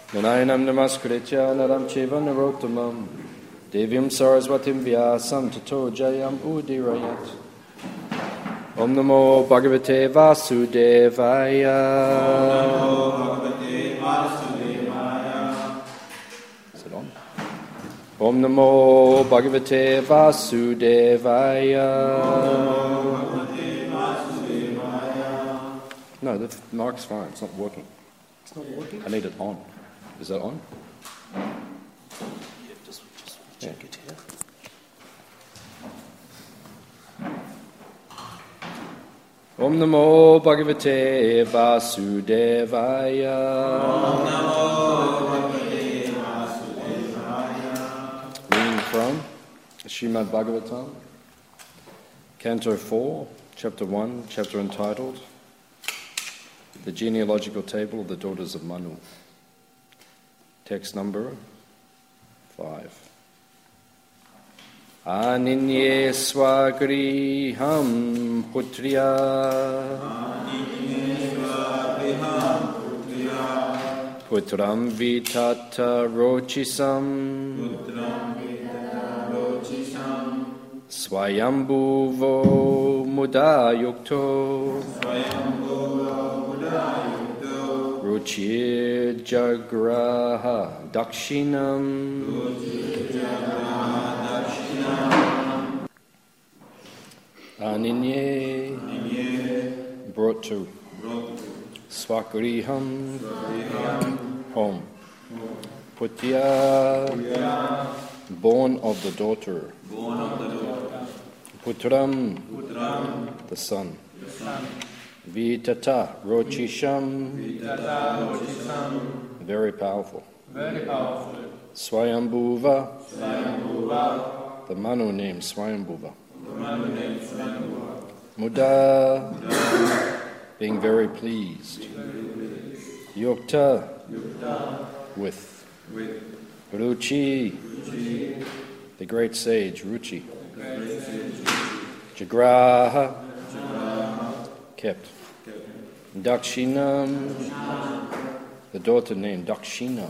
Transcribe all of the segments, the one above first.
Nanayanam namaskritya naram cheva narottamam Devyam saraswatim vyasam tato jayam udirayat. Om namo bhagavate vasudevaya. Is it on? Om namo bhagavate vasudevaya. No, the mic's fine. It's not working. It's not working? I need it on. Is that on? Just check it here. Om namo bhagavate vasudevaya. Om namo bhagavate vasudevaya. Reading from Srimad Bhagavatam, Canto 4, Chapter 1, chapter entitled The Genealogical Table of the Daughters of Manu. Text number 5. Aninye swagriham putriya. Putram vitata rochisam. Swayambhuvo mudayukto. Ruchir jagraha dakshinam. Aninye brought to. Swagriham home. Putya born of the daughter. Putram the son. Vitata rochisham very powerful. Swayambhuva the Manu named Swayambhuva. Muda being very pleased. Yukta with. Ruchi the great sage Ruchi. Jagraha kept. Dakshinam the daughter named Dakshina.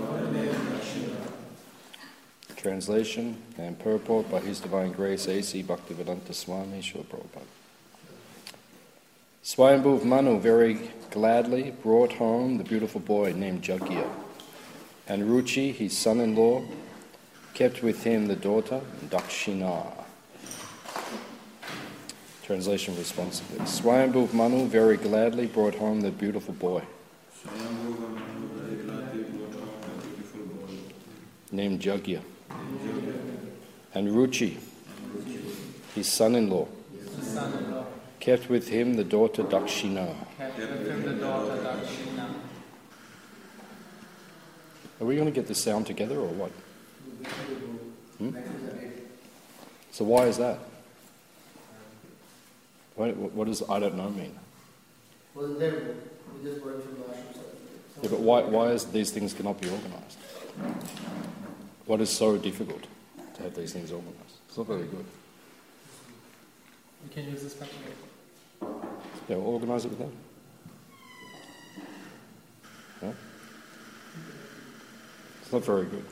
Translation and purport by His Divine Grace A.C. Bhaktivedanta Swami Srila Prabhupada. Swayambhuva Manu very gladly brought home the beautiful boy named Jagya, and Ruchi, his son-in-law, kept with him the daughter Dakshina. Translation responsibly. Swayambhuva Manu very gladly brought home the beautiful boy named Jagya, and Ruchi, his son-in-law, kept with him the daughter Dakshina. Are we going to get this sound together or what? So why is that? What does I don't know mean? Yeah, but why is these things cannot be organised? What is so difficult to have these things organised? It's not very good. You can use this method. Yeah, we'll organise it with them. Yeah? It's not very good.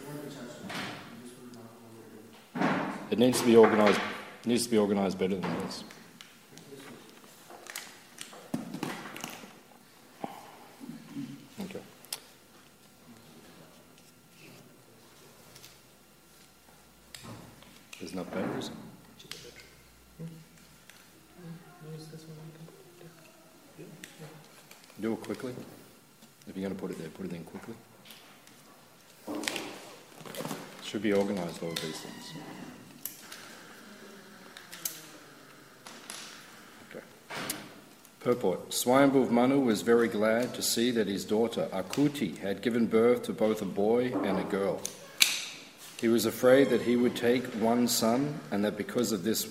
It needs to be organised. It needs to be organised better than this. Okay. There's enough batteries. Use this one. Do it quickly. If you're going to put it there, put it in quickly. Should be organised, all of these things. Okay. Purport. Swayambhuva Manu was very glad to see that his daughter Akuti had given birth to both a boy and a girl. He was afraid that he would take one son, and that because of this,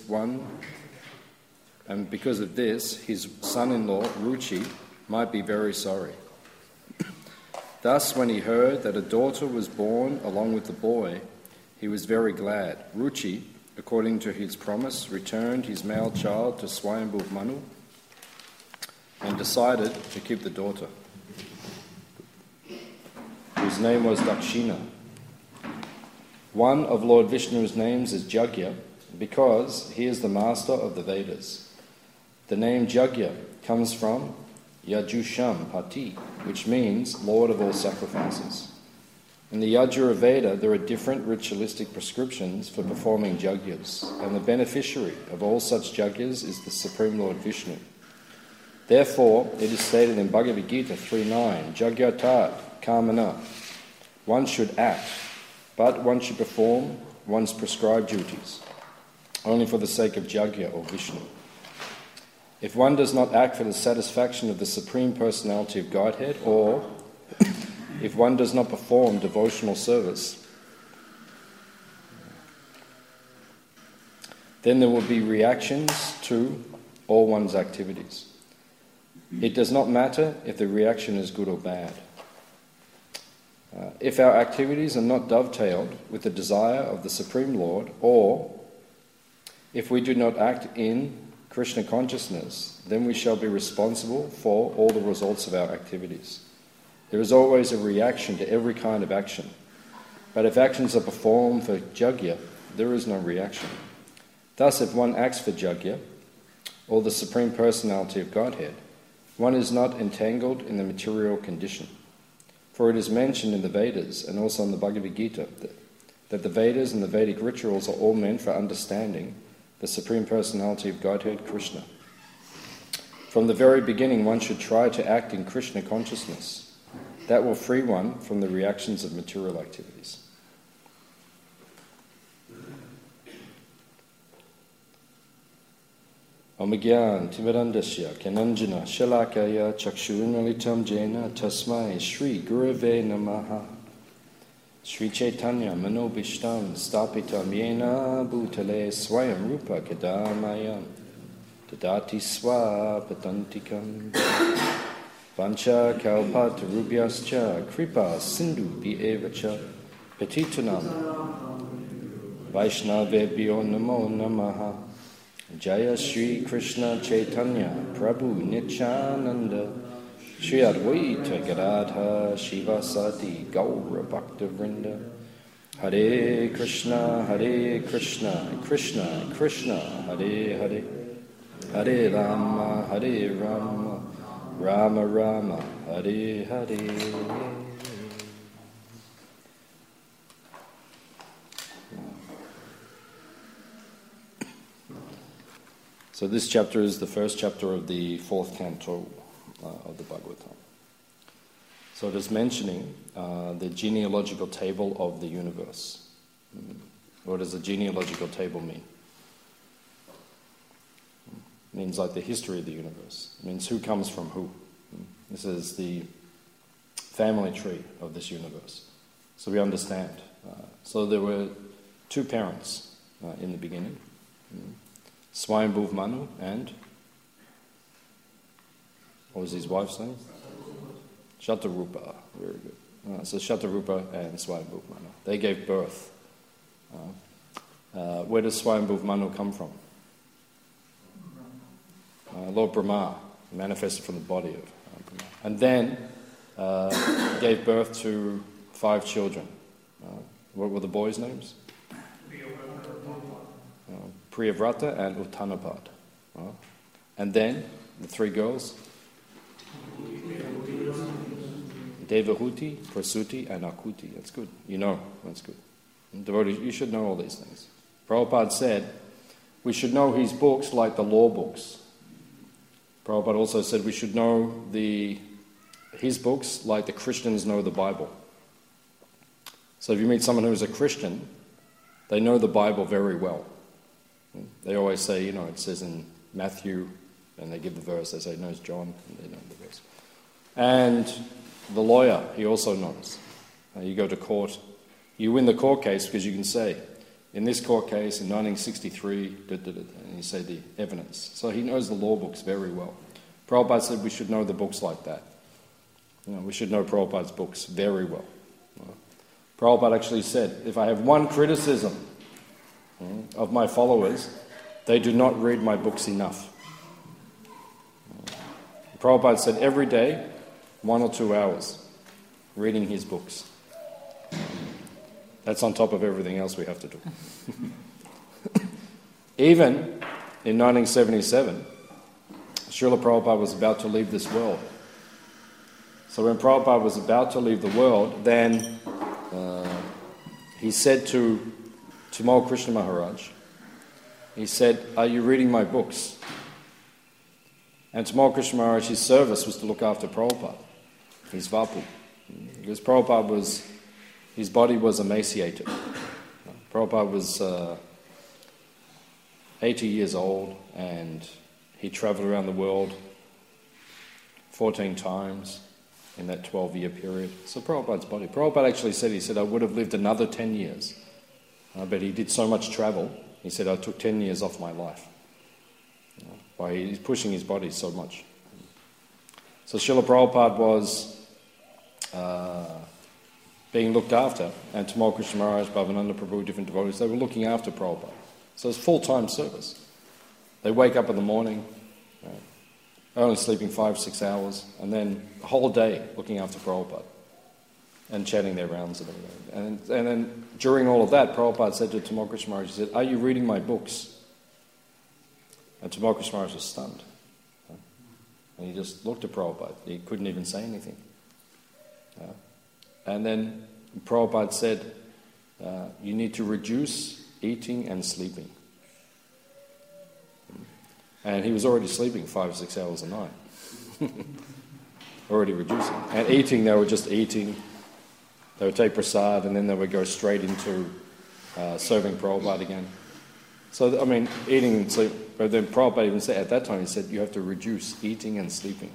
his son-in-law Ruchi might be very sorry. Thus, when he heard that a daughter was born along with the boy, he was very glad. Ruchi, according to his promise, returned his male child to Swayambhuva Manu and decided to keep the daughter, whose whose name was Dakshina. One of Lord Vishnu's names is Jagya, because he is the master of the Vedas. The name Jagya comes from Yajusham Pati, which means Lord of all sacrifices. In the Yajura Veda, there are different ritualistic prescriptions for performing Jagyas, and the beneficiary of all such Jagyas is the Supreme Lord Vishnu. Therefore, it is stated in Bhagavad Gita 3.9, Jagyatat Kamana. One should act, but one should perform one's prescribed duties, only for the sake of Jagya or Vishnu. If one does not act for the satisfaction of the Supreme Personality of Godhead, or if one does not perform devotional service, then there will be reactions to all one's activities. It does not matter if the reaction is good or bad. If our activities are not dovetailed with the desire of the Supreme Lord, or if we do not act in Krishna consciousness, then we shall be responsible for all the results of our activities. There is always a reaction to every kind of action. But if actions are performed for Jagya, there is no reaction. Thus, if one acts for Jagya, or the Supreme Personality of Godhead, one is not entangled in the material condition. For it is mentioned in the Vedas and also in the Bhagavad Gita that the Vedas and the Vedic rituals are all meant for understanding the Supreme Personality of Godhead, Krishna. From the very beginning, one should try to act in Krishna consciousness. That will free one from the reactions of material activities. Omagyan Timirandasya Kananjana Shalakaya Chakshunalitam Jena Tasmai Shri Gurave Namaha Shri Chaitanya Manobishtam Stapitam Yena Bhutale Swayam Rupa Kadamayam Tadati Swa Patantikam Vancha Kalpat Rubhyascha Kripa Sindhu Bievacha Petitunam Vaishnavebhyo Namo Namaha Jaya Shri Krishna Chaitanya Prabhu Nityananda Shri Advaita Gadadha Shivasati Gaura Bhakta Vrinda Hare Krishna Krishna Krishna Hare Hare Hare Rama Rama Rama Hare Hare. So this chapter is the first chapter of the fourth canto of the Bhagavatam. So it is mentioning the genealogical table of the universe. What does a genealogical table mean? It means like the history of the universe. It means who comes from who. This is the family tree of this universe. So we understand. So there were two parents in the beginning. Swayambhuv Manu and, what was his wife's name? Shatarupa. Very good. So Shatarupa and Swayambhuv Manu. They gave birth. Where does Swayambhuv Manu come from? Lord Brahma, manifested from the body of Brahma. And then gave birth to 5 children. What were the boys' names? Priyavrata and Uttanapad. And then the 3 girls? Devahuti, Prasuti, and Akuti. That's good. You know, that's good. Devotees, you should know all these things. Prabhupada said, we should know his books like the law books. Prabhupada also said we should know his books like the Christians know the Bible. So if you meet someone who is a Christian, they know the Bible very well. They always say, it says in Matthew, and they give the verse, they say, it knows John, and they know the verse. And the lawyer, he also knows. You go to court, you win the court case because you can say, in this court case in 1963, and you say the evidence. So he knows the law books very well. Prabhupada said we should know the books like that. We should know Prabhupada's books very well. Prabhupada actually said, if I have one criticism of my followers, they do not read my books enough. Prabhupada said every day, 1 or 2 hours, reading his books. That's on top of everything else we have to do. Even in 1977, Srila Prabhupada was about to leave this world. So when Prabhupada was about to leave the world, then he said to Tamal Krishna Maharaj, he said, "Are you reading my books?" And Tamal Krishna Maharaj's service was to look after Prabhupada, his vapu. Because Prabhupada his body was emaciated. Prabhupada was 80 years old, and he travelled around the world 14 times in that 12-year period. So Prabhupada's body. Prabhupada actually said, I would have lived another 10 years. But he did so much travel, he said, I took 10 years off my life. By he's pushing his body so much. So Srila Prabhupada was being looked after, and Tamal Krishna Maharaj, Bhavananda Prabhu, different devotees, they were looking after Prabhupada. So it's full-time service. They wake up in the morning, only sleeping 5-6 hours, and then the whole day looking after Prabhupada and chatting their rounds and everything. And then during all of that, Prabhupada said to Tamal Krishna Maharaj, he said, "Are you reading my books?" And Tamal Krishna Maharaj was stunned. And he just looked at Prabhupada. He couldn't even say anything. And then Prabhupada said, "You need to reduce eating and sleeping." And he was already sleeping 5-6 hours a night. Already reducing. And eating, they were just eating. They would take prasad and then they would go straight into serving Prabhupada again. So, I mean, eating and sleep. But then Prabhupada even said, at that time, he said, you have to reduce eating and sleeping.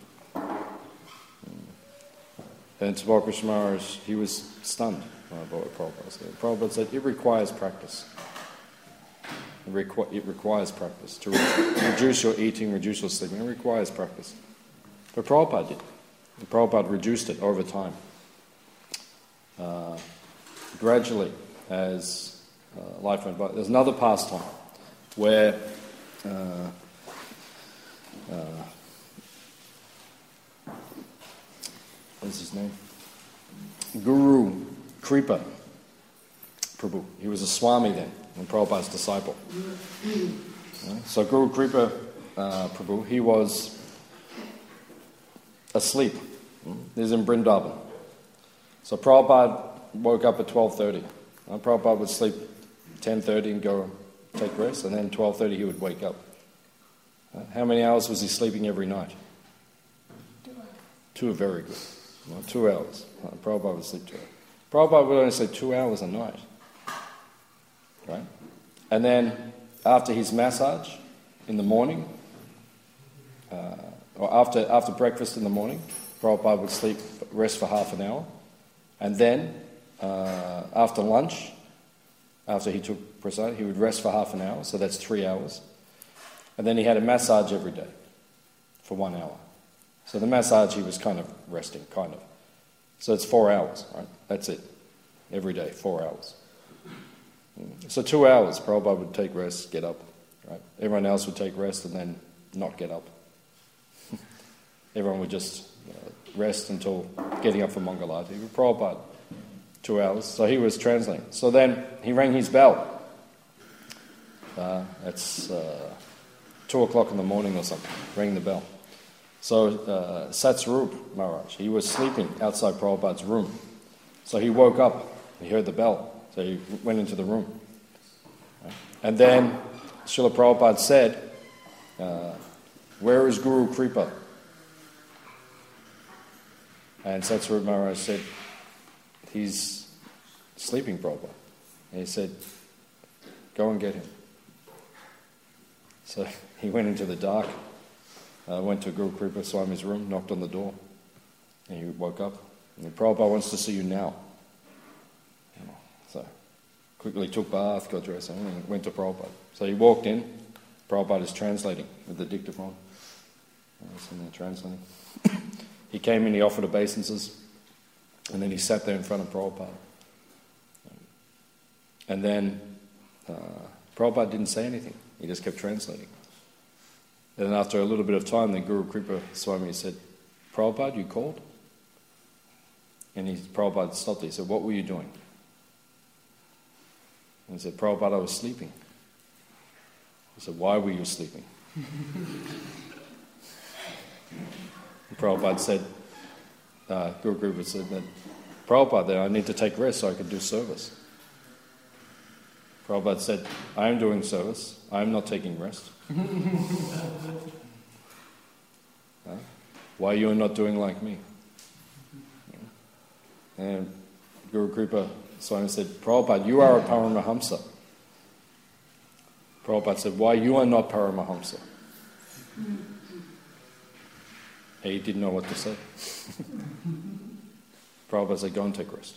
And Tamal Krishna Maharaj, he was stunned by what Prabhupada said. Prabhupada said, it requires practice. It requires practice. To reduce your eating, reduce your sleeping, it requires practice. But Prabhupada did. And Prabhupada reduced it over time. Gradually, as life went by. There's another pastime where what's his name? Guru Kripa Prabhu. He was a Swami then, and Prabhupada's disciple. So Guru Kripa Prabhu, he was asleep. He's in Vrindavan. So Prabhupada woke up at 12:30. Prabhupada would sleep 10:30 and go take rest, and then 12:30 he would wake up. How many hours was he sleeping every night? 2 hours. 2, very good. 2 hours. Prabhupada would sleep 2 hours. Prabhupada would only sleep 2 hours a night. Right? And then after his massage in the morning, or after breakfast in the morning, Prabhupada would rest for half an hour. And then after lunch, after he took prasad, he would rest for half an hour, so that's 3 hours. And then he had a massage every day for 1 hour. So the massage, he was kind of resting, kind of. So it's 4 hours, right? That's it. Every day, 4 hours. So 2 hours, Prabhupada would take rest, get up. Right? Everyone else would take rest and then not get up. Everyone would just rest until getting up for Mangalarti. Prabhupada, 2 hours. So he was translating. So then he rang his bell. It's 2 o'clock in the morning or something. Rang the bell. So Satsarup Maharaj, he was sleeping outside Prabhupada's room. So he woke up. He heard the bell. So he went into the room. And then Srila Prabhupada said, "Where is Guru Kripa?" And Satsarup Maharaj said, "He's sleeping, Prabhupada." And he said, "Go and get him." So he went into the dark, went to Guru Kripa Swami's room, knocked on the door, and he woke up. And Prabhupada wants to see you now. So quickly took bath, got dressed, and went to Prabhupada. So he walked in. Prabhupada is translating with the dictaphone. He's in there translating. He came in, he offered obeisances, and then he sat there in front of Prabhupada. And then Prabhupada didn't say anything. He just kept translating. And then after a little bit of time, then Guru Kripa Swami said, "Prabhupada, you called?" And Prabhupada stopped there. He said, "What were you doing?" And he said, Prabhupada, I was sleeping. I said, why were you sleeping? And Prabhupada said, Guru Grupa said that, Prabhupada, I need to take rest so I can do service. Prabhupada said, I am doing service, I am not taking rest. Why you are not doing like me? And Guru Kripa Swami said, Prabhupada, you are a Paramahamsa. Prabhupada said, why you are not Paramahamsa? He didn't know what to say. Prabhupada said, go and take rest.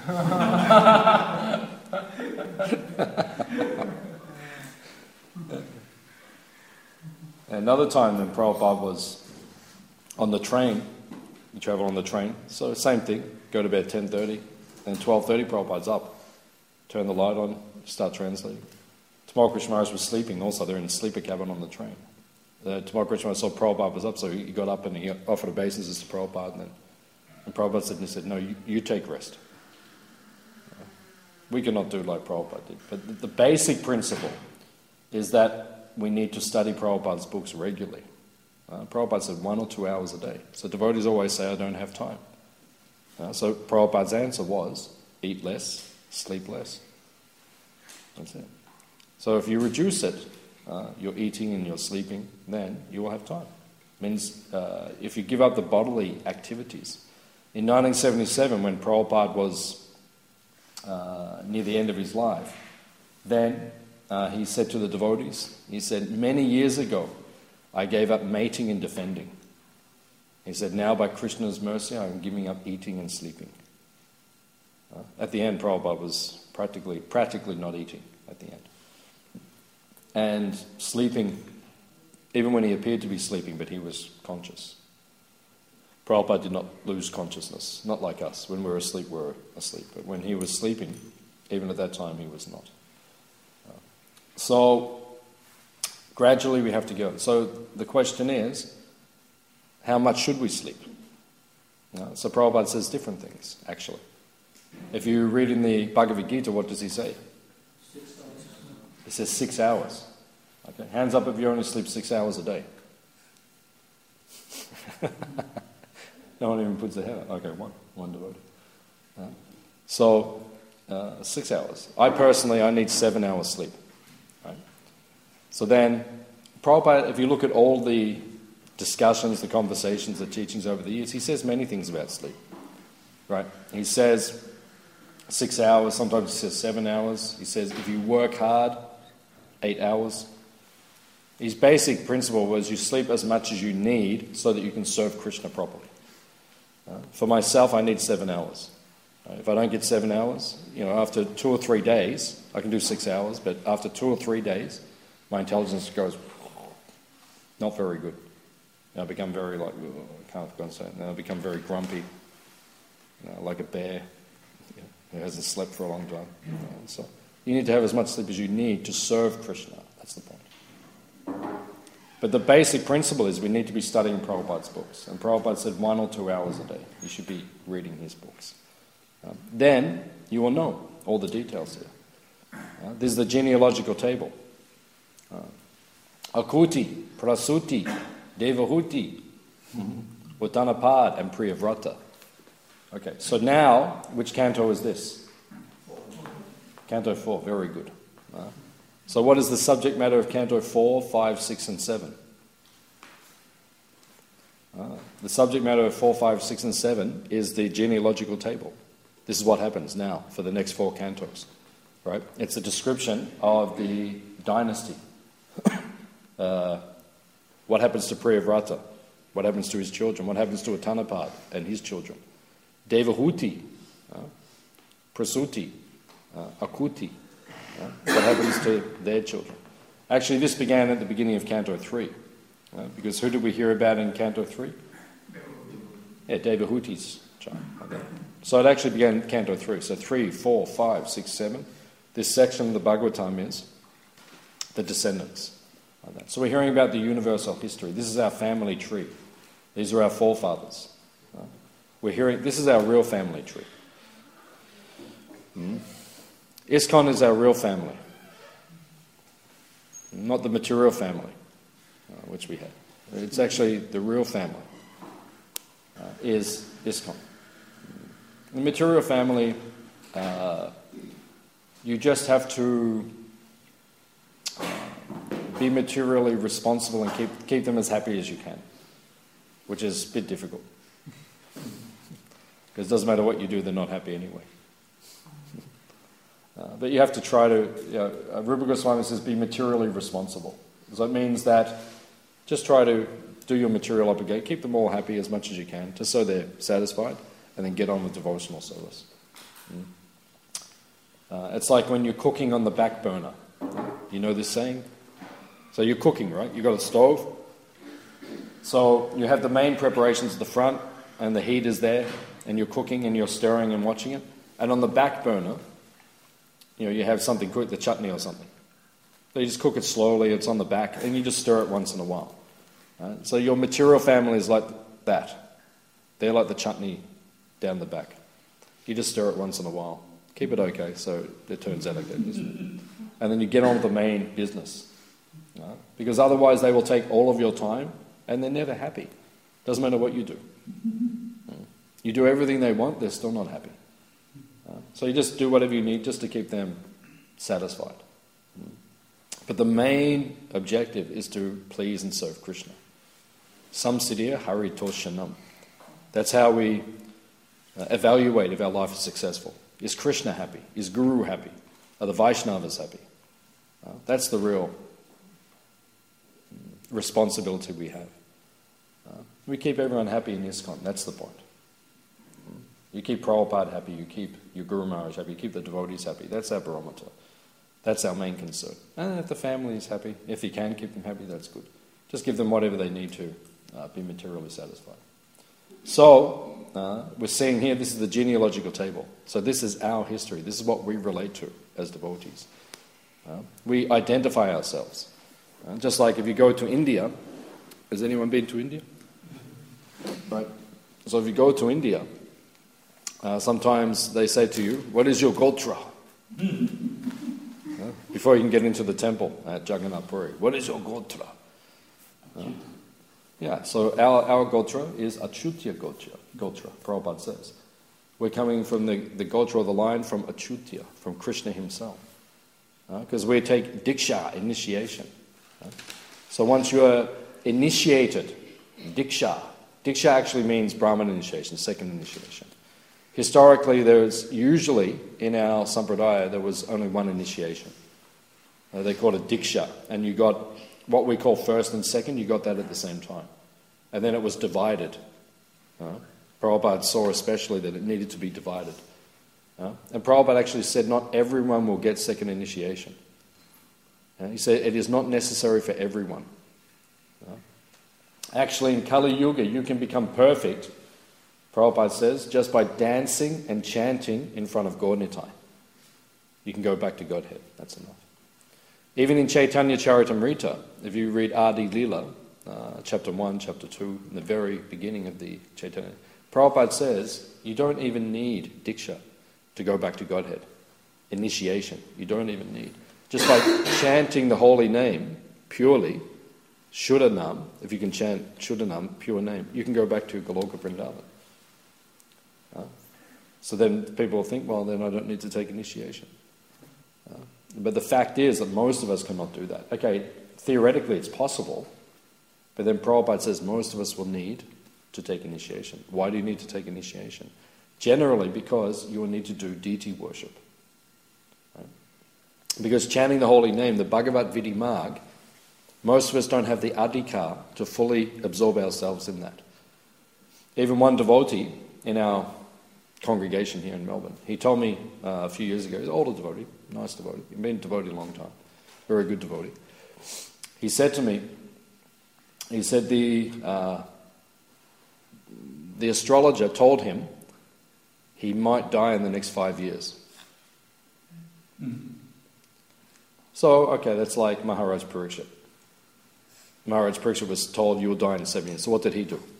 Another time when Prabhupada was on the train, you travel on the train, so same thing, go to bed 10:30, and 12:30 Prabhupada's up. Turn the light on, start translating. Tamal Krishna Maharaj was sleeping also, they're in a sleeper cabin on the train. Tamal Krishna Maharaj saw Prabhupada was up, so he got up and he offered obeisances to Prabhupada, and Prabhupada said, no, you take rest. We cannot do like Prabhupada did. But the basic principle is that we need to study Prabhupada's books regularly. Prabhupada said 1 or 2 hours a day. So devotees always say, I don't have time. So Prabhupada's answer was, eat less, sleep less. That's it. So if you reduce it, you're eating and you're sleeping, then you will have time. Means if you give up the bodily activities. In 1977, when Prabhupada was near the end of his life, then he said to the devotees, he said, many years ago, I gave up mating and defending. He said, now by Krishna's mercy, I'm giving up eating and sleeping. At the end, Prabhupada was practically not eating at the end. And sleeping, even when he appeared to be sleeping, but he was conscious. Prabhupada did not lose consciousness, not like us. When we're asleep, we're asleep. But when he was sleeping, even at that time, he was not. So, gradually we have to go. So the question is, how much should we sleep? So Prabhupada says different things, actually. If you read in the Bhagavad Gita, what does he say? 6 hours. He says 6 hours. Okay, hands up if you only sleep 6 hours a day. No one even puts their hand up. Okay, one devotee. So 6 hours. I need 7 hours sleep. Right? So then, Prabhupada, if you look at all the discussions, the conversations, the teachings over the years, he says many things about sleep. Right? He says 6 hours, sometimes he says 7 hours. He says if you work hard, 8 hours. His basic principle was you sleep as much as you need so that you can serve Krishna properly. For myself, I need 7 hours. If I don't get 7 hours, after 2 or 3 days, I can do 6 hours, but after 2 or 3 days, my intelligence goes not very good. I become very I can't concentrate. Then I become very grumpy, like a bear who hasn't slept for a long time. So you need to have as much sleep as you need to serve Krishna. That's the point. But the basic principle is we need to be studying Prabhupada's books. And Prabhupada said 1 or 2 hours a day. You should be reading his books. Then you will know all the details here. This is the genealogical table. Akuti, Prasuti, Devahuti, Uttanapad, and Priyavrata. Okay, so now, which canto is this? Canto 4, very good. So what is the subject matter of Canto 4, 5, 6 and 7? The subject matter of 4, 5, 6 and 7 is the genealogical table. This is what happens now for the next 4 cantos. Right? It's a description of the dynasty. What happens to Priyavrata? What happens to his children? What happens to Uttanapad and his children? Devahuti, Prasuti, Akuti. What happens to their children? Actually, this began at the beginning of Canto 3. Because who did we hear about in Canto 3? Yeah, Devahuti's child. Okay. So it actually began in Canto 3. So 3, 4, 5, 6, 7. This section of the Bhagavatam is the descendants. Okay. So we're hearing about the universal history. This is our family tree. These are our forefathers. We're hearing, this is our real family tree. ISKCON is our real family, not the material family, which we have. It's actually the real family is ISKCON. The material family, you just have to be materially responsible and keep them as happy as you can, which is a bit difficult. Because it doesn't matter what you do, they're not happy anyway. But you have to try to, Rupa Goswami says, be materially responsible. So it means that just try to do your material obligation, keep them all happy as much as you can, just so they're satisfied, and then get on with devotional service. It's like when you're cooking on the back burner. You know this saying? So you're cooking, right? You've got a stove. So you have the main preparations at the front, and the heat is there, and you're cooking and you're stirring and watching it. And on the back burner, you have something cooked, the chutney or something. So you just cook it slowly, it's on the back, and you just stir it once in a while. Right? So your material family is like that. They're like the chutney down the back. You just stir it once in a while. Keep it okay so it turns out okay. And then you get on with the main business. Right? Because otherwise they will take all of your time and they're never happy. Doesn't matter what you do. You do everything they want, they're still not happy. So you just do whatever you need just to keep them satisfied. But the main objective is to please and serve Krishna. Samsiddhya Hari Toshanam. That's how we evaluate if our life is successful. Is Krishna happy? Is Guru happy? Are the Vaishnavas happy? That's the real responsibility we have. We keep everyone happy in ISKCON. That's the point. You keep Prabhupada happy, you keep your Guru Maharaj happy, you keep the devotees happy. That's our barometer. That's our main concern. And if the family is happy, if you can keep them happy, that's good. Just give them whatever they need to be materially satisfied. So, we're seeing here, this is the genealogical table. So this is our history. This is what we relate to as devotees. We identify ourselves. Just like if you go to India, has anyone been to India? Right. So if you go to India, sometimes they say to you, what is your gotra? Before you can get into the temple at Jagannath Puri, what is your gotra? So our gotra is Achyutya gotra, Prabhupada says. We're coming from the gotra of the line from Achyutya, from Krishna himself. Because we take Diksha, initiation. So once you are initiated, Diksha actually means Brahman initiation, second initiation. Historically, there's usually, in our sampradaya, there was only one initiation. They called it Diksha, and you got what we call first and second, you got that at the same time. And then it was divided. Prabhupada saw especially that it needed to be divided. And Prabhupada actually said not everyone will get second initiation. He said it is not necessary for everyone. Actually, in Kali Yuga, you can become perfect, Prabhupada says, just by dancing and chanting in front of Gaur-Nitai. You can go back to Godhead. That's enough. Even in Chaitanya Charitamrita, if you read Adi Lila, chapter 1, chapter 2, in the very beginning of the Chaitanya, Prabhupada says you don't even need Diksha to go back to Godhead. Initiation, you don't even need. Just by chanting the holy name purely, Shuddhanam, if you can chant Shuddhanam, pure name, you can go back to Goloka Vrindavan. So then people will think, well, then I don't need to take initiation. But the fact is that most of us cannot do that. Okay, theoretically it's possible, but then Prabhupada says most of us will need to take initiation. Why do you need to take initiation? Generally because you will need to do deity worship. Right? Because chanting the holy name, the Bhagavat Vidhi Marg, most of us don't have the adhikar to fully absorb ourselves in that. Even one devotee in our congregation here in Melbourne, he told me a few years ago, he's an older devotee, nice devotee, he's been a devotee a long time, very good devotee. He said to me, he said the astrologer told him he might die in the next 5 years. So, okay, that's like Maharaj Parikshit. Maharaj Parikshit was told you will die in 7 years. So what did he do?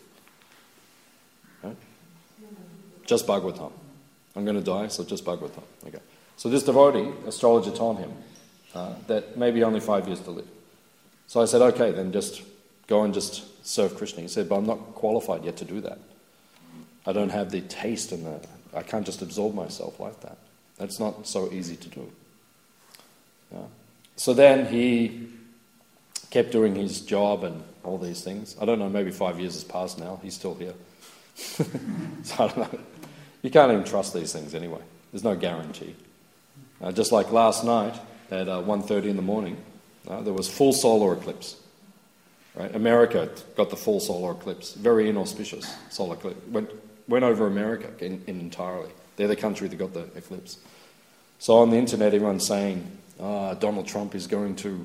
Right? Just Bhagavatam. I'm going to die, so just Bhagavatam. Okay. So this devotee, astrologer, told him that maybe only 5 years to live. So I said, okay, then just go and just serve Krishna. He said, but I'm not qualified yet to do that. I don't have the taste and I can't just absorb myself like that. That's not so easy to do. Yeah. So then he kept doing his job and all these things. I don't know, maybe 5 years has passed now. He's still here. So I don't know. You can't even trust these things anyway. There's no guarantee. Just like last night at 1:30 in the morning, there was full solar eclipse. Right? America got the full solar eclipse. Very inauspicious solar eclipse. Went over America in entirely. They're the country that got the eclipse. So on the internet, everyone's saying, Donald Trump is going to,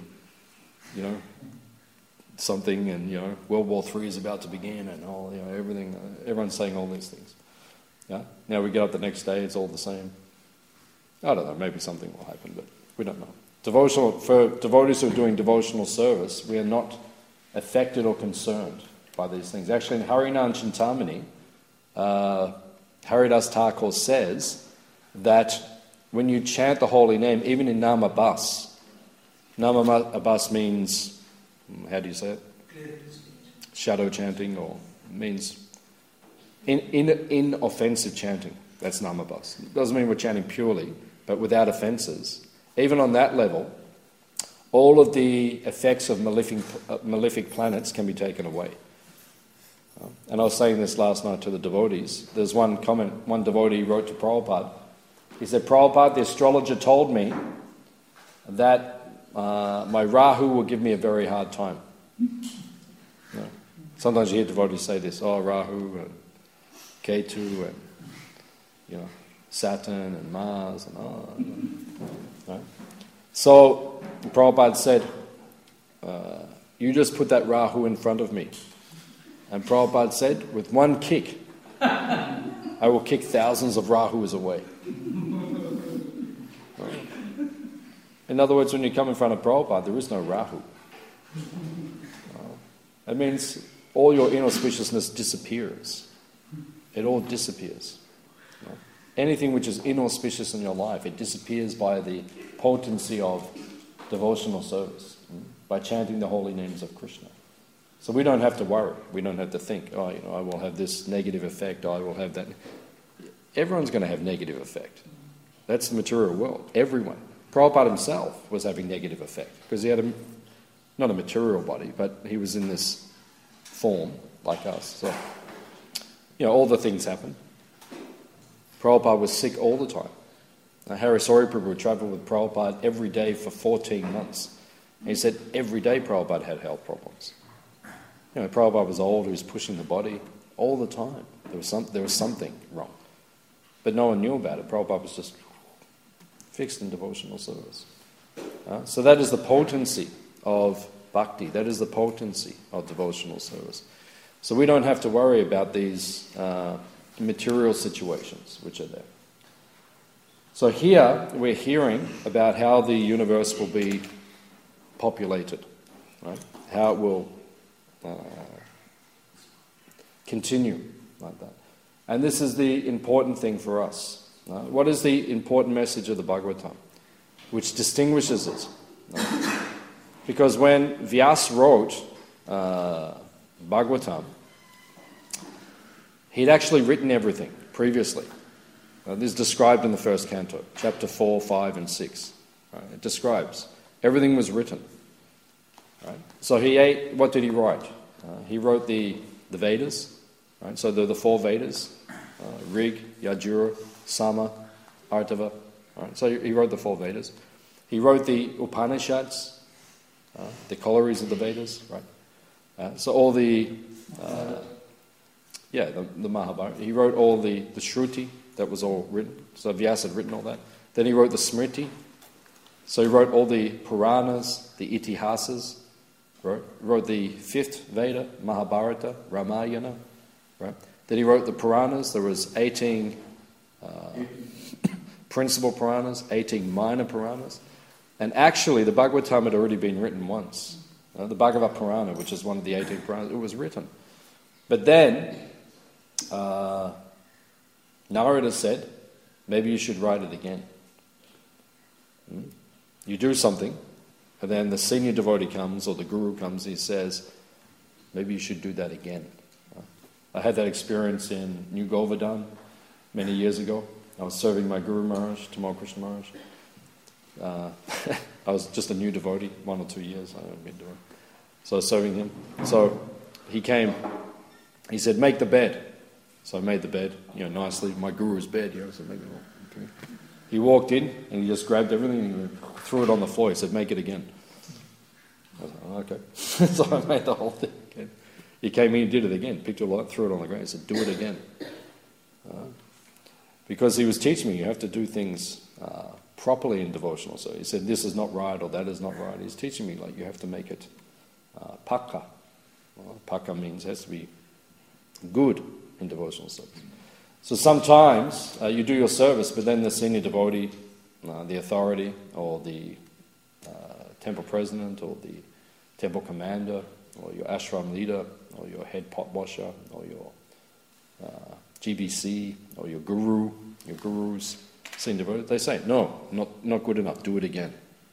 something, and World War III is about to begin, and all everything. Everyone's saying all these things. Yeah. Now we get up the next day, it's all the same. I don't know. Maybe something will happen, but we don't know. For devotees who are doing devotional service, we are not affected or concerned by these things. Actually, in Harinam Chintamani, Haridas Thakur says that when you chant the holy name, even in Namabas means, how do you say it? Shadow chanting, or means inoffensive chanting. That's Namabas. It doesn't mean we're chanting purely, but without offences. Even on that level, all of the effects of malefic planets can be taken away. And I was saying this last night to the devotees. There's one comment, one devotee wrote to Prabhupada. He said, Prabhupada, the astrologer told me that my Rahu will give me a very hard time. Sometimes you hear devotees say this, Rahu and Ketu and Saturn and Mars and right? So Prabhupada said, you just put that Rahu in front of me. And Prabhupada said, with one kick, I will kick thousands of Rahus away. In other words, when you come in front of Prabhupada, there is no Rahu. That means all your inauspiciousness disappears. It all disappears. Anything which is inauspicious in your life, it disappears by the potency of devotional service, by chanting the holy names of Krishna. So we don't have to worry. We don't have to think, I will have this negative effect, I will have that. Everyone's going to have negative effect. That's the material world. Everyone. Prabhupada himself was having negative effect because he had not a material body, but he was in this form like us. So, all the things happen. Prabhupada was sick all the time. Harisori Prabhu travelled with Prabhupada every day for 14 months. And he said every day Prabhupada had health problems. Prabhupada was old, he was pushing the body all the time. There was something wrong. But no one knew about it. Prabhupada was just fixed in devotional service. So that is the potency of bhakti. That is the potency of devotional service. So we don't have to worry about these material situations which are there. So here we're hearing about how the universe will be populated, right? How it will continue like that. And this is the important thing for us. What is the important message of the Bhagavatam, which distinguishes it? Because when Vyas wrote Bhagavatam, he'd actually written everything previously. This is described in the first canto, chapter 4, 5 and 6. Right? It describes. Everything was written. Right? So what did he write? He wrote the Vedas. Right? So they're the 4 Vedas, Rig, Yajur, Sama, Artava. Right? So he wrote the 4 Vedas. He wrote the Upanishads, the collieries of the Vedas. Right? So all the Mahabharata. He wrote all the Shruti, that was all written. So Vyasa had written all that. Then he wrote the Smriti. So he wrote all the Puranas, the Itihasas. Wrote the 5th Veda, Mahabharata, Ramayana. Right? Then he wrote the Puranas. There was 18 principal Puranas, 18 minor Puranas. And actually, the Bhagavatam had already been written once. The Bhagavad Purana, which is one of the 18 Puranas, it was written. But then, Narada said, maybe you should write it again. You do something, and then the senior devotee comes, or the guru comes, and he says, maybe you should do that again. I had that experience in New Govardhan many years ago. I was serving my Guru Maharaj, Tamal Krishna Maharaj. I was just a new devotee, 1 or 2 years I had been doing. So I was serving him. So he came, he said, make the bed. So I made the bed, nicely, my Guru's bed. So make it all. Okay. He walked in and he just grabbed everything and he threw it on the floor. He said, make it again. I was like, oh, okay. So I made the whole thing again. He came in and did it again, picked it up, threw it on the ground. He said, do it again. Because he was teaching me you have to do things properly in devotional. So he said, this is not right or that is not right. He's teaching me you have to make it pakka. Well, pakka means it has to be good in devotional service. So sometimes you do your service, but then the senior devotee, the authority, or the temple president, or the temple commander, or your ashram leader, or your head pot washer, or your GBC, or your gurus, senior devotee, they say, no, not good enough, do it again.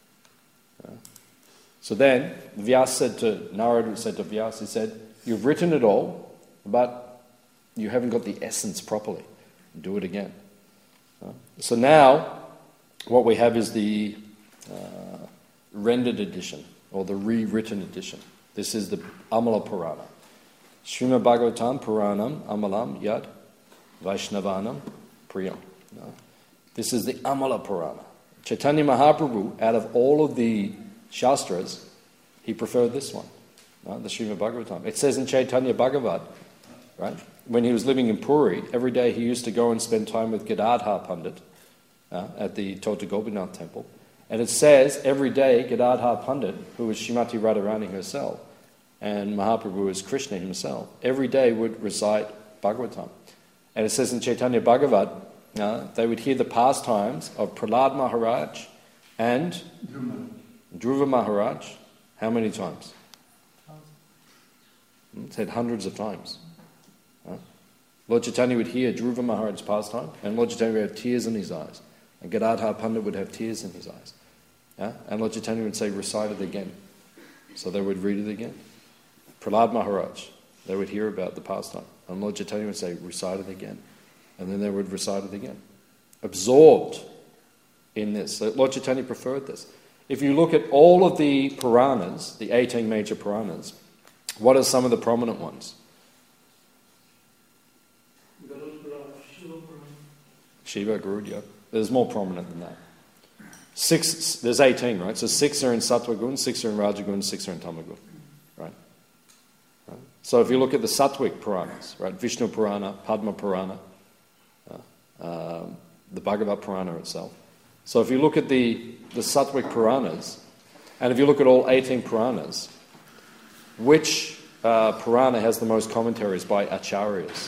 So then, Narada said to Vyasa, he said, you've written it all, but you haven't got the essence properly. Do it again. So now, what we have is the rendered edition, or the rewritten edition. This is the Amala Purana. Srimad Bhagavatam Puranam Amalam Yad Vaishnavanam Priyam. This is the Amala Purana. Chaitanya Mahaprabhu, out of all of the Shastras, he preferred this one, the Srimad Bhagavatam. It says in Chaitanya Bhagavat, right, when he was living in Puri, every day he used to go and spend time with Gadadhar Pandit at the Tota Gopinath temple. And it says every day Gadadhar Pandit, who was Srimati Radharani herself, and Mahaprabhu is Krishna himself, every day would recite Bhagavatam. And it says in Chaitanya Bhagavat, they would hear the pastimes of Prahlad Maharaj and Dhruva Maharaj. How many times? It said hundreds of times. Lord Chaitanya would hear Dhruva Maharaj's pastime, and Lord Chaitanya would have tears in his eyes. And Gadadhar Pandit would have tears in his eyes. And Lord Chaitanya would say, recite it again. So they would read it again. Prahlad Maharaj, they would hear about the pastime. And Lord Chaitanya would say, recite it again. And then they would recite it again. Absorbed in this. So Lord Chaitanya preferred this. If you look at all of the Puranas, the 18 major Puranas, what are some of the prominent ones? Shiva, Garud, yeah. There's more prominent than that. 6, there's 18, right? So 6 are in Sattva Gun, 6 are in Rajagun, 6 are in Tamagun, right? So if you look at the Sattvic Puranas, right? Vishnu Purana, Padma Purana, the Bhagavad Purana itself. So if you look at the Sattvic Puranas, and if you look at all 18 Puranas, which Purana has the most commentaries by Acharyas?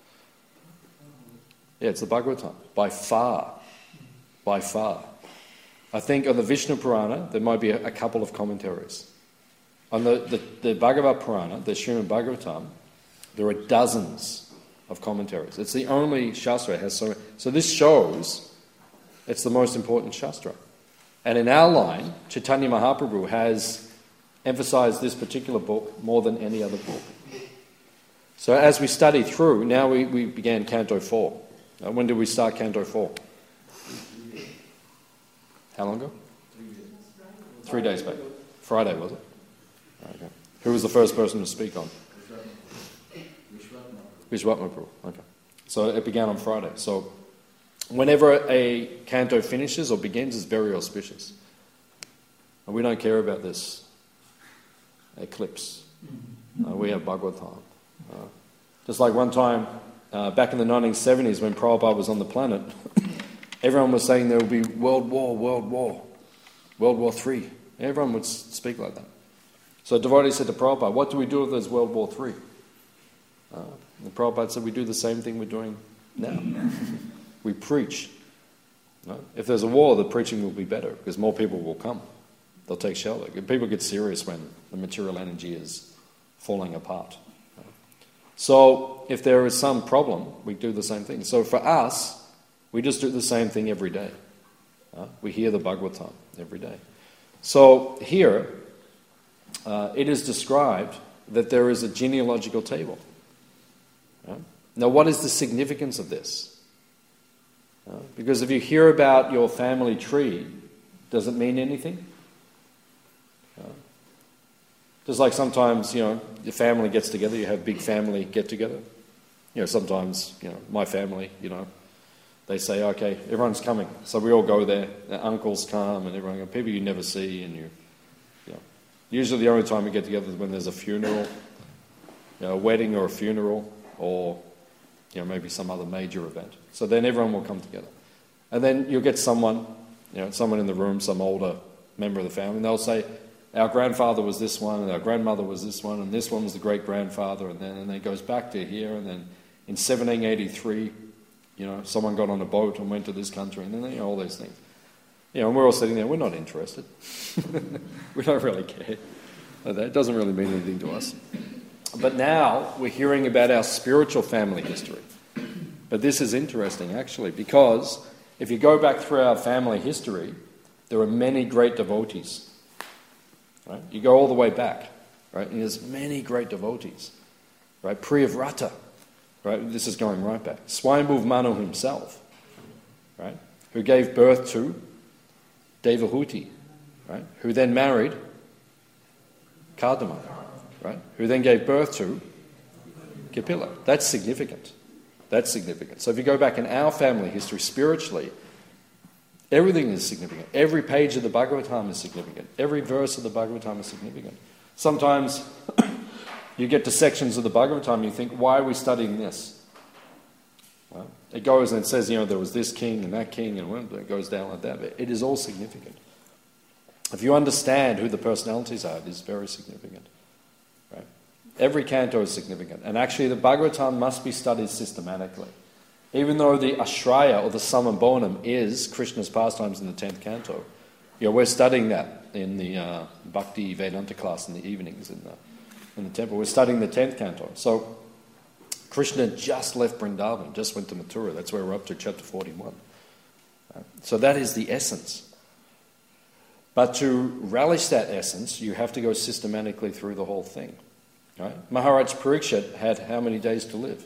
Yeah, it's the Bhagavatam, by far. By far. I think on the Vishnu Purana, there might be a couple of commentaries. On the Bhagavad Purana, the Srimad Bhagavatam, there are dozens of commentaries. It's the only Shastra that has so this shows it's the most important Shastra. And in our line, Chaitanya Mahaprabhu has emphasized this particular book more than any other book. So as we study through, now we began Canto 4. When did we start Canto 4? How long ago? 3 days back. Friday, was it? Okay. Who was the first person to speak on? Vishwat Mahaprabhu. Okay. So it began on Friday. So whenever a canto finishes or begins, it's very auspicious. And we don't care about this eclipse. We have Bhagavatam. Just like one time, back in the 1970s when Prabhupada was on the planet, everyone was saying there would be World War III. Everyone would speak like that. So a devotee said to Prabhupada, what do we do if there's World War III? And Prabhupada said, we do the same thing we're doing now. We preach. No? If there's a war, the preaching will be better because more people will come. They'll take shelter. People get serious when the material energy is falling apart. So if there is some problem, we do the same thing. So for us, we just do the same thing every day. We hear the Bhagavatam every day. So here, it is described that there is a genealogical table. Now, what is the significance of this? Because if you hear about your family tree, does it mean anything? Just like sometimes, your family gets together, you have big family get-together. Sometimes, my family, they say, okay, everyone's coming. So we all go there. The uncles come and everyone, people you never see. And usually the only time we get together is when there's a funeral, a wedding or a funeral, or maybe some other major event. So then everyone will come together. And then you'll get someone in the room, some older member of the family, and they'll say, our grandfather was this one, and our grandmother was this one, and this one was the great-grandfather, and then it goes back to here, and then in 1783, someone got on a boat and went to this country, and then, all these things. And we're all sitting there, we're not interested. We don't really care. That doesn't really mean anything to us. But now we're hearing about our spiritual family history. But this is interesting, actually, because if you go back through our family history, there are many great devotees. Right? You go all the way back, right? And there's many great devotees. Right? Priyavrata, right? This is going right back. Swayambhuva Manu himself, right? Who gave birth to Devahuti, right? Who then married Kardama, right? Who then gave birth to Kapila. That's significant. That's significant. So if you go back in our family history spiritually, everything is significant. Every page of the Bhagavatam is significant. Every verse of the Bhagavatam is significant. Sometimes you get to sections of the Bhagavatam and you think, why are we studying this? Well, it goes and it says, there was this king and that king, and it goes down like that. But it is all significant. If you understand who the personalities are, it is very significant. Right? Every canto is significant. And actually the Bhagavatam must be studied systematically. Even though the Ashraya or the Samabonam is Krishna's pastimes in the 10th canto, we're studying that in the Bhakti Vedanta class in the evenings in the temple. We're studying the 10th canto. So Krishna just left Vrindavan, just went to Mathura. That's where we're up to, chapter 41. So that is the essence. But to relish that essence, you have to go systematically through the whole thing. Right? Maharaj Parikshit had how many days to live?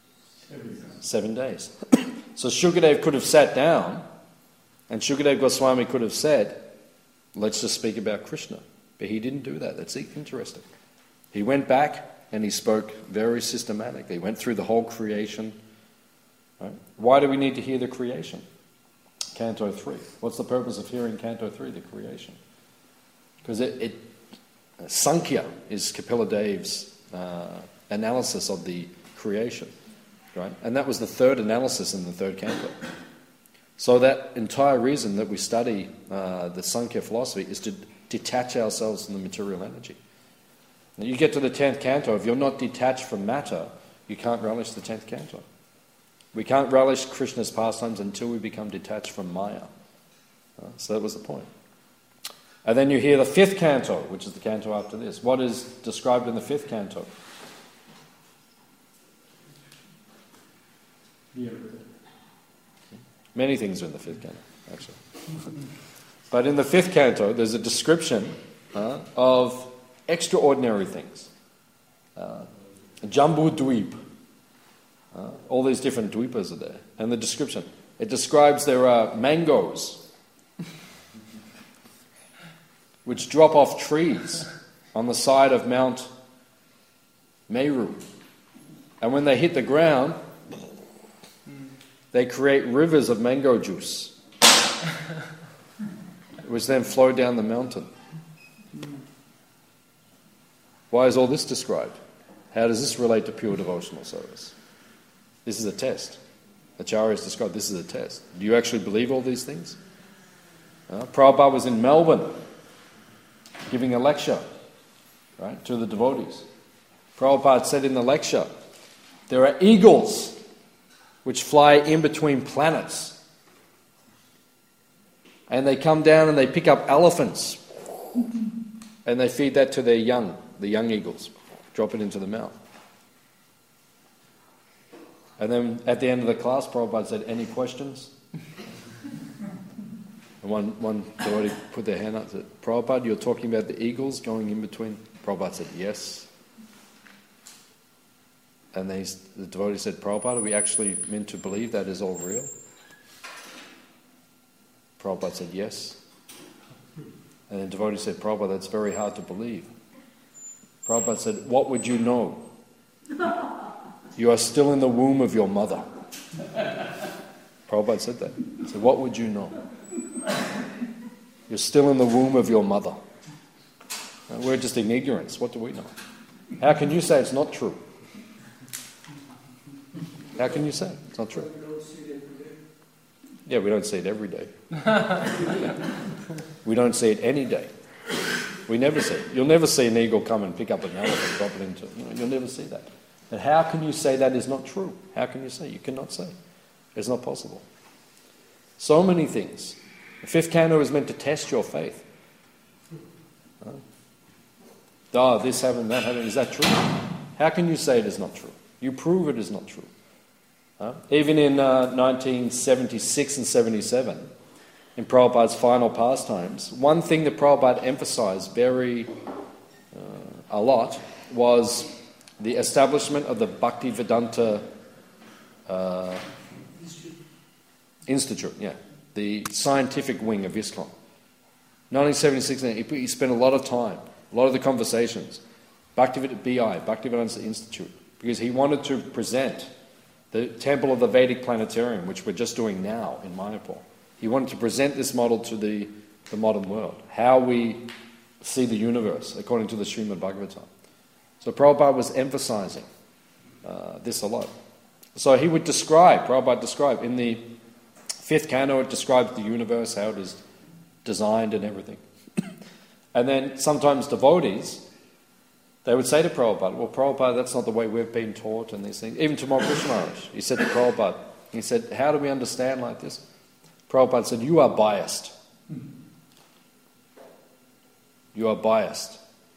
7 days. So Shukadev could have sat down and Shukadev Goswami could have said, let's just speak about Krishna. But he didn't do that. That's interesting. He went back and he spoke very systematically. He went through the whole creation. Right? Why do we need to hear the creation? Canto 3. What's the purpose of hearing Canto 3, the creation? Because Sankhya is Kapila Dev's analysis of the creation. Right? And that was the third analysis in the third canto. So that entire reason that we study the Sankhya philosophy is to detach ourselves from the material energy. Now you get to the 10th canto, if you're not detached from matter, you can't relish the 10th canto. We can't relish Krishna's pastimes until we become detached from Maya. So that was the point. And then you hear the 5th canto, which is the canto after this. What is described in the 5th canto? Many things are in the 5th canto, actually. But in the 5th canto, there's a description of extraordinary things. Jambu Dweep. All these different dweepas are there. And the description, it describes there are mangoes which drop off trees on the side of Mount Meru. And when they hit the ground, they create rivers of mango juice, which then flow down the mountain. Why is all this described? How does this relate to pure devotional service? This is a test. Acharya has described this is a test. Do you actually believe all these things? Prabhupada was in Melbourne giving a lecture, right, to the devotees. Prabhupada said in the lecture, there are eagles which fly in between planets. And they come down and they pick up elephants. And they feed that to their young, the young eagles. Drop it into the mouth. And then at the end of the class, Prabhupada said, any questions? And one devotee put their hand up and said, Prabhupada, you're talking about the eagles going in between? Prabhupada said, yes. And the devotee said, Prabhupada, are we actually meant to believe that is all real? Prabhupada said, yes. And the devotee said, Prabhupada, that's very hard to believe. Prabhupada said, what would you know? You are still in the womb of your mother. Prabhupada said that. He said, what would you know? You're still in the womb of your mother. We're just in ignorance. What do we know? How can you say it's not true? How can you say it's not true? Yeah, we don't see it every day. We don't see it any day. We never see it. You'll never see an eagle come and pick up an elephant, drop it into, you'll never see that. And how can you say that is not true? How can you say? You cannot say. It's not possible. So many things. The fifth canto is meant to test your faith. This happened, that happened. Is that true? How can you say it is not true? You prove it is not true. Even in 1976 and 77, in Prabhupada's final pastimes, one thing that Prabhupada emphasized a lot was the establishment of the Bhaktivedanta Institute, the scientific wing of ISKCON. 1976, he spent a lot of time, a lot of the conversations, Bhaktivedanta Institute, because he wanted to present the Temple of the Vedic Planetarium, which we're just doing now in Mayapur. He wanted to present this model to the modern world, how we see the universe according to the Srimad Bhagavatam. So Prabhupada was emphasizing this a lot. So he would Prabhupada described, in the fifth canto it describes the universe, how it is designed and everything. And then sometimes devotees, they would say to Prabhupada, well, Prabhupada, that's not the way we've been taught and these things. Even to Krishna Maharaj, he said to Prabhupada, he said, how do we understand like this? Prabhupada said, you are biased. You are biased.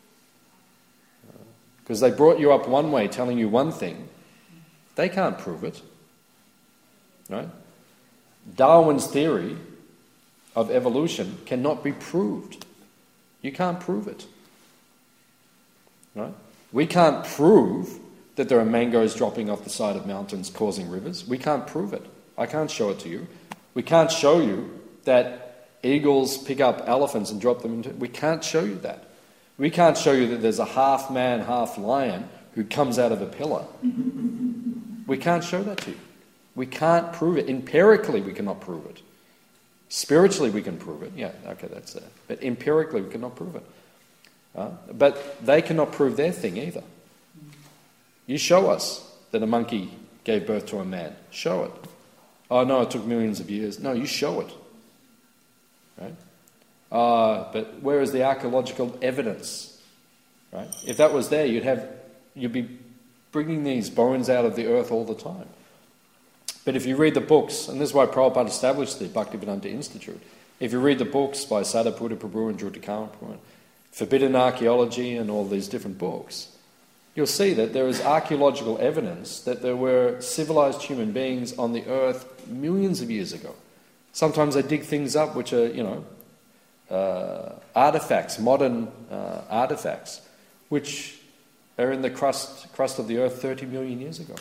Because they brought you up one way, telling you one thing. They can't prove it. Right? Darwin's theory of evolution cannot be proved. You can't prove it. Right? We can't prove that there are mangoes dropping off the side of mountains causing rivers. We can't prove it. I can't show it to you. We can't show you that eagles pick up elephants and drop them into... We can't show you that. We can't show you that there's a half man, half lion who comes out of a pillar. We can't show that to you. We can't prove it. Empirically, we cannot prove it. Spiritually, we can prove it. Yeah, okay, that's there. But empirically, we cannot prove it. But they cannot prove their thing either. You show us that a monkey gave birth to a man. Show it. Oh, no, it took millions of years. No, you show it. Right? But where is the archaeological evidence? Right? If that was there, you'd be bringing these bones out of the earth all the time. But if you read the books, and this is why Prabhupada established the Bhaktivedanta Institute, if you read the books by Sadaputta Prabhu and Jyotikama Prabhu, Forbidden Archaeology and all these different books, you'll see that there is archaeological evidence that there were civilized human beings on the earth millions of years ago. Sometimes they dig things up which are, artifacts, modern artifacts, which are in the crust of the earth 30 million years ago.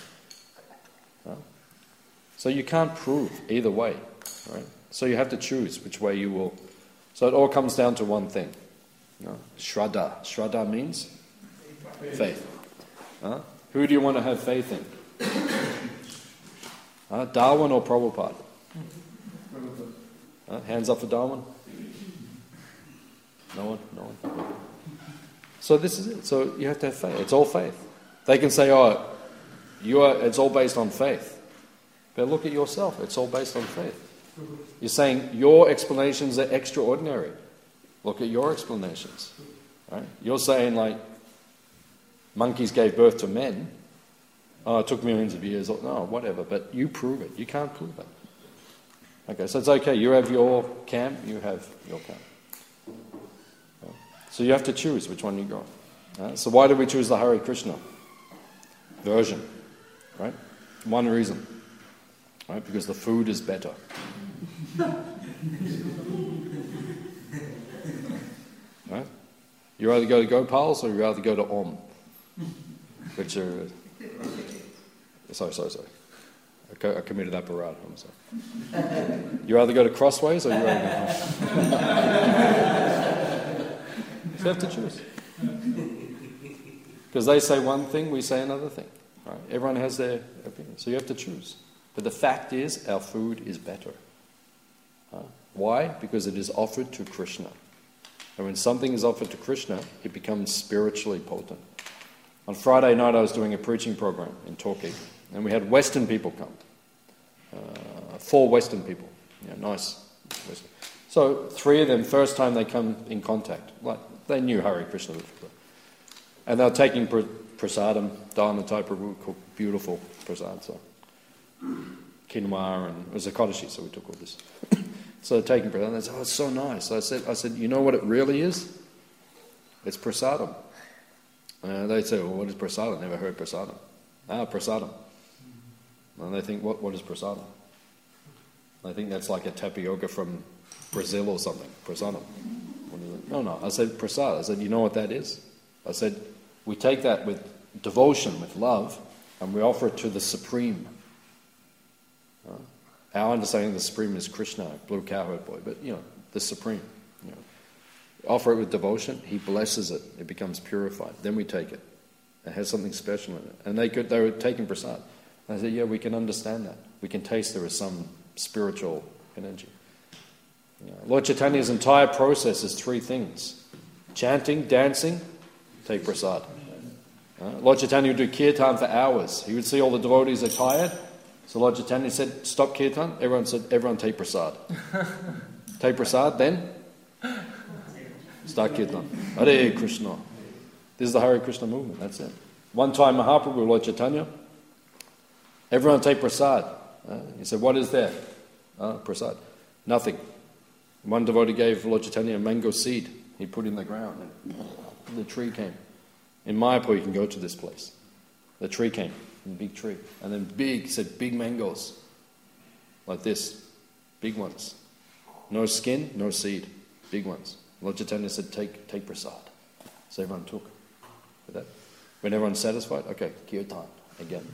So you can't prove either way. Right? So you have to choose which way you will. So it all comes down to one thing. Shraddha. Shraddha means faith. Who do you want to have faith in? Darwin or Prabhupada? Hands up for Darwin? No one? No one? So this is it. So you have to have faith. It's all faith. They can say, it's all based on faith. But look at yourself. It's all based on faith. You're saying your explanations are extraordinary. Look at your explanations. Right? You're saying like monkeys gave birth to men. Oh, it took millions of years. No, whatever. But you prove it. You can't prove it. Okay, so it's okay. You have your camp. You have your camp. Okay. So you have to choose which one you go. So why do we choose the Hare Krishna version? Right? One reason. Right? Because the food is better. You either go to Gopals or you rather go to Om, which are... Sorry. I committed that parade. I'm sorry. You either go to Crossways or you rather go home. So you have to choose. Because they say one thing, we say another thing. Right? Everyone has their opinion, so you have to choose. But the fact is, our food is better. Why? Because it is offered to Krishna. And when something is offered to Krishna, it becomes spiritually potent. On Friday night I was doing a preaching program in Torquay, and we had Western people come. 4 Western people. Nice Western. So 3 of them, first time they come in contact, like they knew Hare Krishna before. And they were taking prasadam, Dharmatai Prabhu cooked beautiful prasad, so quinoa, and it was a Kodashi, so we took all this. So they're taking prasadam, and they said, oh, it's so nice. I said, you know what it really is? It's prasadam. They say, well, what is prasadam? Never heard prasadam. Prasadam. And they think, what is prasadam? I think that's like a tapioca from Brazil or something. Prasadam. What is it? No. I said prasad. I said, you know what that is? I said, we take that with devotion, with love, and we offer it to the Supreme. Our understanding of the Supreme is Krishna, blue cowherd boy, but the Supreme. Offer it with devotion, he blesses it, it becomes purified. Then we take it. It has something special in it. And they were taking prasad. And I said, yeah, we can understand that. We can taste there is some spiritual energy. Lord Chaitanya's entire process is 3 things. Chanting, dancing, take prasad. Lord Chaitanya would do kirtan for hours. He would see all the devotees are tired. So Lord Chaitanya said, stop kirtan. Everyone said, everyone take prasad. Take prasad, then start kirtan. Hare Krishna. This is the Hare Krishna movement, that's it. One time Mahaprabhu, Lord Chaitanya, everyone take prasad. He said, what is there? Prasad. Nothing. One devotee gave Lord Chaitanya a mango seed. He put in the ground and the tree came. In Mayapur you can go to this place. The tree came, a big tree. And then he said big mangoes. Like this. Big ones. No skin, no seed. Big ones. Lord Chaitanya said, take prasad. So everyone took. With that. When everyone's satisfied, okay, kirtan again.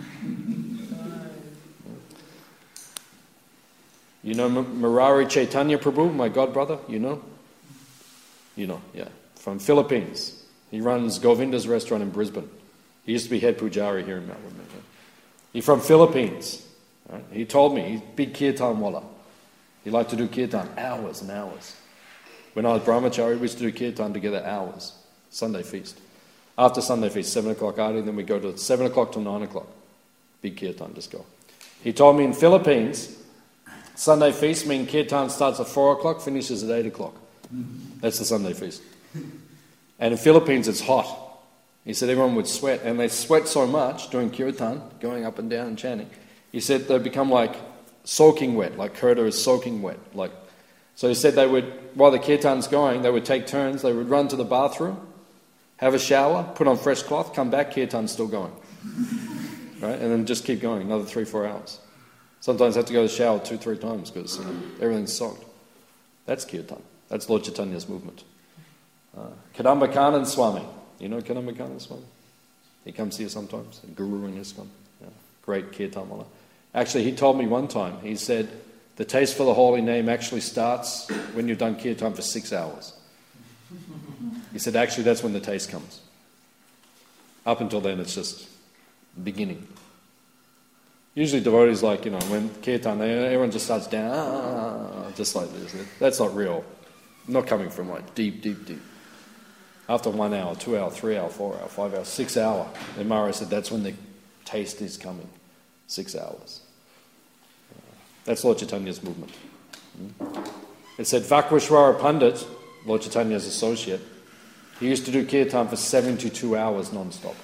You know Murari Chaitanya Prabhu, my god brother? You know? You know, yeah. From Philippines. He runs Govinda's restaurant in Brisbane. He used to be head pujari here in Mount Woodman. He's from Philippines. Right? He told me, he's big kirtan wala. He liked to do kirtan hours and hours. When I was brahmachari, we used to do kirtan together hours. Sunday feast. After Sunday feast, 7 o'clock early, then we go to 7 o'clock till 9 o'clock. Big kirtan, just go. He told me in Philippines, Sunday feast means kirtan starts at 4 o'clock, finishes at 8 o'clock. That's the Sunday feast. And in Philippines it's hot. He said everyone would sweat, and they sweat so much doing kirtan, going up and down and chanting. He said they become like soaking wet, like kurta is soaking wet. So he said they would, while the kirtan's going, they would take turns, they would run to the bathroom, have a shower, put on fresh cloth, come back, kirtan's still going. Right? And then just keep going, another 3-4 hours. Sometimes have to go to the shower 2-3 times because everything's soaked. That's kirtan. That's Lord Chaitanya's movement. Kadamba Swami. You know Kadamba Swami? He comes here sometimes, a guru in ISKCON. Yeah. Great kirtan wala. Actually, he told me one time, he said, the taste for the holy name actually starts when you've done kirtan for 6 hours. He said, actually, that's when the taste comes. Up until then, it's just beginning. Usually devotees when kirtan, everyone just starts down, just like this. That's not real. Not coming from deep. After 1 hour, 2 hour, 3 hour, 4 hour, 5 hour, 6 hour, then Mara said that's when the taste is coming. 6 hours. That's Lord Chaitanya's movement. It said Vakreshwara Pandit, Lord Chaitanya's associate, he used to do kirtan for 72 hours non-stop.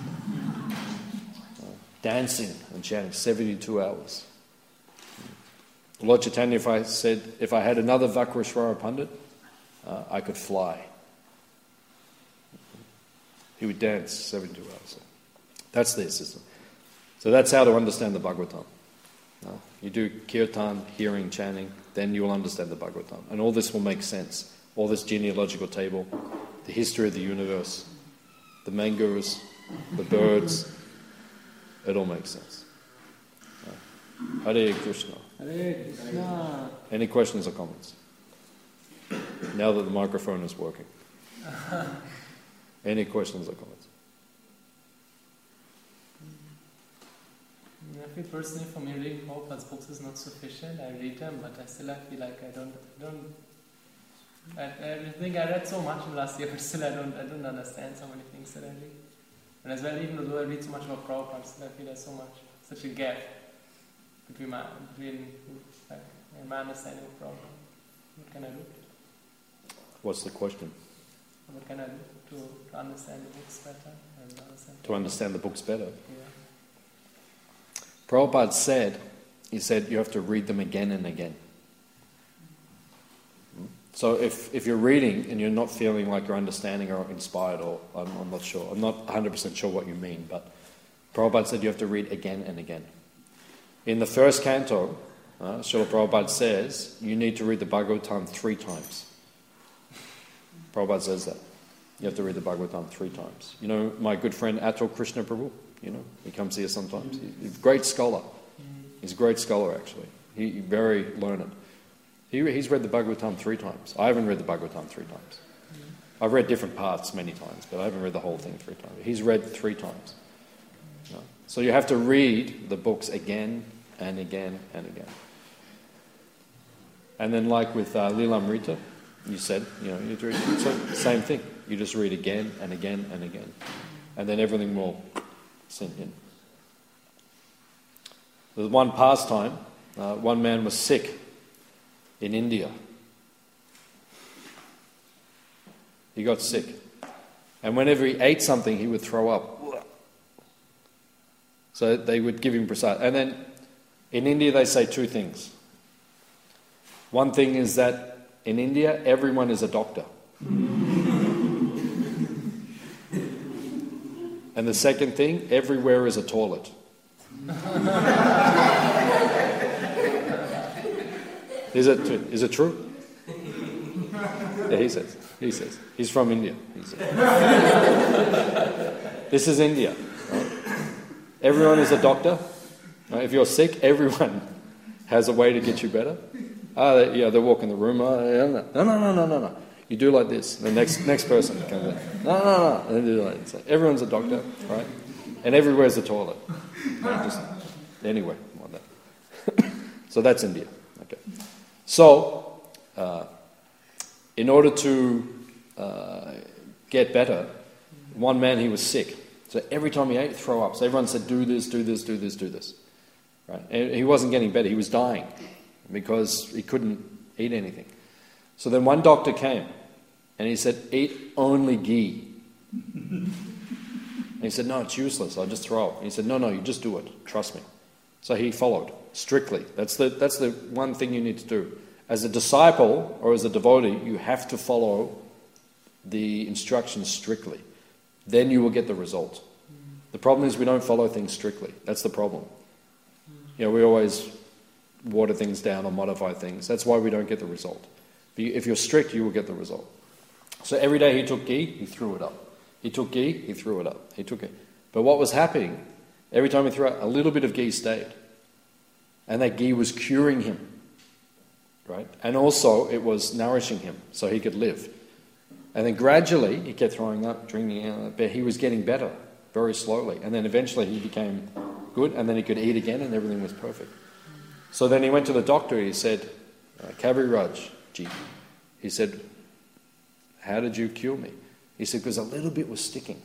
Dancing and chanting, 72 hours. Lord Chaitanya, if I had another Vakreshwara Pandit, I could fly. He would dance 72 hours. That's their system. So that's how to understand the Bhagavatam. You do kirtan, hearing, chanting, then you will understand the Bhagavatam. And all this will make sense. all this genealogical table, the history of the universe, the mangoes, the birds, it all makes sense. Hare Krishna. Hare Krishna. Any questions or comments? Now that the microphone is working. Any questions or comments? I feel personally for me reading Prabhupada's books is not sufficient. I read them, but I feel like I think I read so much in the last year, but still I don't understand so many things that I read. And as well, even though I read so much about Prabhupada, still I feel there's such a gap between my understanding of Prabhupada. What can I do? What's the question? What can I do to understand the books better? And To understand the books better. Yeah. Prabhupada said, he said you have to read them again and again. So if you're reading and you're not feeling like you're understanding or inspired, or I'm not sure, I'm not 100% sure what you mean, but Prabhupada said you have to read again and again. In the first canto, Srila Prabhupada says you need to read the Bhagavatam 3 times. Prabhupada says that. You have to read the Bhagavatam 3 times. You know my good friend Atul Krishna Prabhu? You know, he comes here sometimes. He's a great scholar. He's a great scholar, actually. He's very learned. He's read the Bhagavatam 3 times. I haven't read the Bhagavatam 3 times. I've read different parts many times, but I haven't read the whole thing 3 times. He's read 3 times. You know? So you have to read the books again and again and again. And then like with Lilamrita, you said, you know, you read, so same thing. You just read again and again and again. And then everything will sink in. There's one pastime, one man was sick in India. He got sick. And whenever he ate something, he would throw up. So they would give him prasad. And then in India they say 2 things. One thing is that in India everyone is a doctor. And the second thing, everywhere is a toilet. Is it true? Yeah, he says. He's from India. He says. This is India. Right? Everyone is a doctor. Right? If you're sick, everyone has a way to get you better. They walk in the room. No. You do like this. The next person comes in. No. And they do like this. Everyone's a doctor, right? And everywhere's a toilet. Right? Just anywhere like that. So that's India. Okay. So, in order to get better, one man, he was sick. So every time he ate, throw up. So everyone said, do this. Right? And he wasn't getting better. He was dying because he couldn't eat anything. So then one doctor came and he said, eat only ghee. And he said, no, it's useless. I'll just throw up. And he said, no, you just do it. Trust me. So he followed strictly. That's the one thing you need to do. As a disciple or as a devotee, you have to follow the instructions strictly. Then you will get the result. The problem is we don't follow things strictly. That's the problem. You know, we always water things down or modify things. That's why we don't get the result. If you're strict, you will get the result. So every day he took ghee, he threw it up. He took ghee, he threw it up. He took it. But what was happening, every time he threw out, a little bit of ghee stayed. And that ghee was curing him. Right? And also it was nourishing him so he could live. And then gradually he kept throwing up, drinking out, but he was getting better very slowly. And then eventually he became good, and then he could eat again and everything was perfect. So then he went to the doctor. He said, Kaviraj ji, he said, how did you cure me? He said, because a little bit was sticking.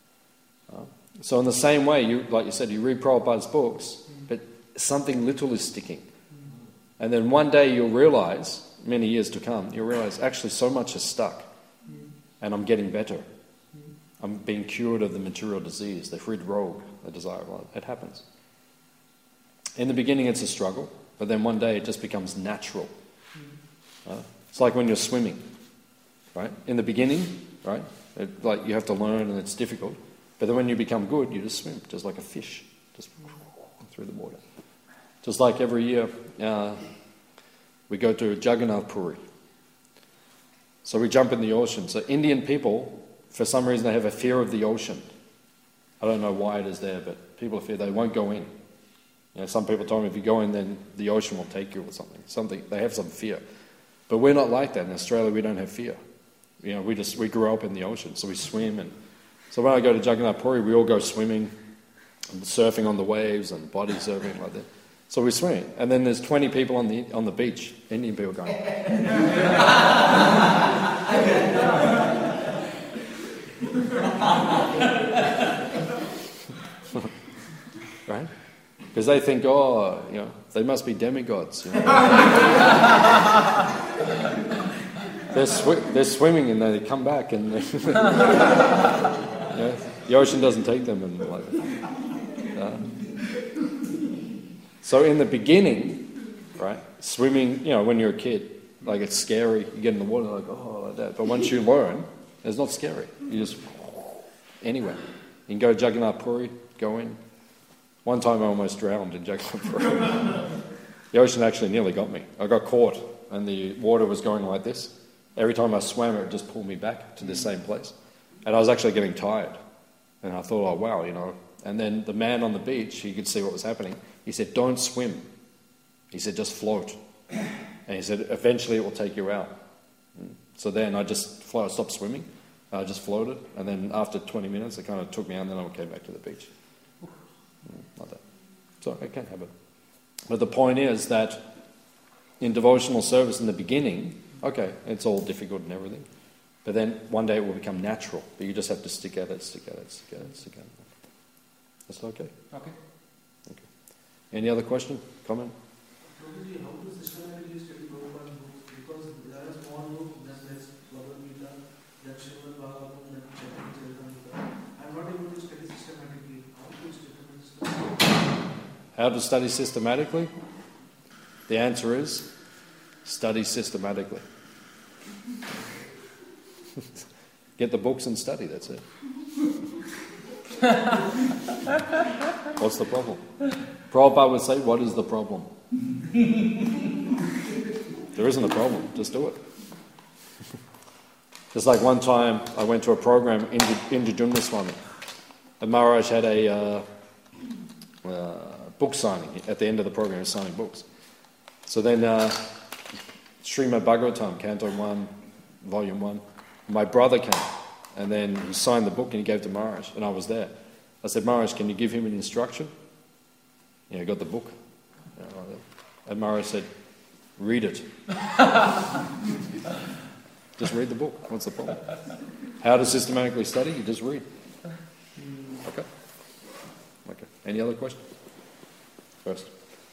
So in the same way, like you said, you read Prabhupada's books, but something little is sticking. And then one day you'll realize, many years to come, you'll realize actually so much is stuck. And I'm getting better. I'm being cured of the material disease, the Hrid Rog, the desire of life. It happens. In the beginning it's a struggle, but then one day it just becomes natural. It's like when you're swimming, right? In the beginning, right? Like you have to learn and it's difficult. But then when you become good, you just swim, just like a fish, just through the water. Just like every year we go to Jagannath Puri. So we jump in the ocean. So Indian people, for some reason, they have a fear of the ocean. I don't know why it is there, but people fear they won't go in. Some people told me if you go in, then the ocean will take you or something. They have some fear. But we're not like that. In Australia, we don't have fear. We grew up in the ocean, so we swim. And so when I go to Jagannath Puri, we all go swimming, and surfing on the waves and body surfing like that. So we're swimming, and then there's 20 people on the beach, Indian people going. Right? Because they think, they must be demigods. They're swimming and they come back and the ocean doesn't take them. And like so in the beginning, right, swimming, when you're a kid, like it's scary. You get in the water like that. But once you learn, it's not scary. You just anywhere. You can go to Jagannath Puri, go in. One time I almost drowned in Jagannath Puri. The ocean actually nearly got me. I got caught and the water was going like this. Every time I swam, it would just pull me back to the same place. And I was actually getting tired. And I thought, oh wow, And then the man on the beach, he could see what was happening. He said, don't swim. He said, just float. And he said, eventually it will take you out. So then I just stopped swimming. I just floated. And then after 20 minutes, it kind of took me out and then I came back to the beach. Like that. So it can happen. But the point is that in devotional service in the beginning, okay, it's all difficult and everything. But then one day it will become natural. But you just have to stick at it. That's okay? Okay. Any other question? Comment? Probably how to systematically study Prabhupada books, because there are small books, that's Bhagavad Gita, that's Srimad Bhagavatam, that's Chaitanya Charitamrita. I'm not able to study systematically. How to study systematically? The answer is, study systematically. Get the books and study, that's it. What's the problem? Prabhupada would say, what is the problem? There isn't a problem, just do it. Just like one time I went to a program in Jajumna Swami, and Maharaj had a book signing. At the end of the program, he was signing books. So then Srimad Bhagavatam, Canto 1, Volume 1, my brother came, and then he signed the book and he gave it to Maharaj, and I was there. I said, Maharaj, can you give him an instruction? He got the book. And Maharaj said, read it. Just read the book. What's the problem? How to systematically study? You just read. Okay. Any other questions? First.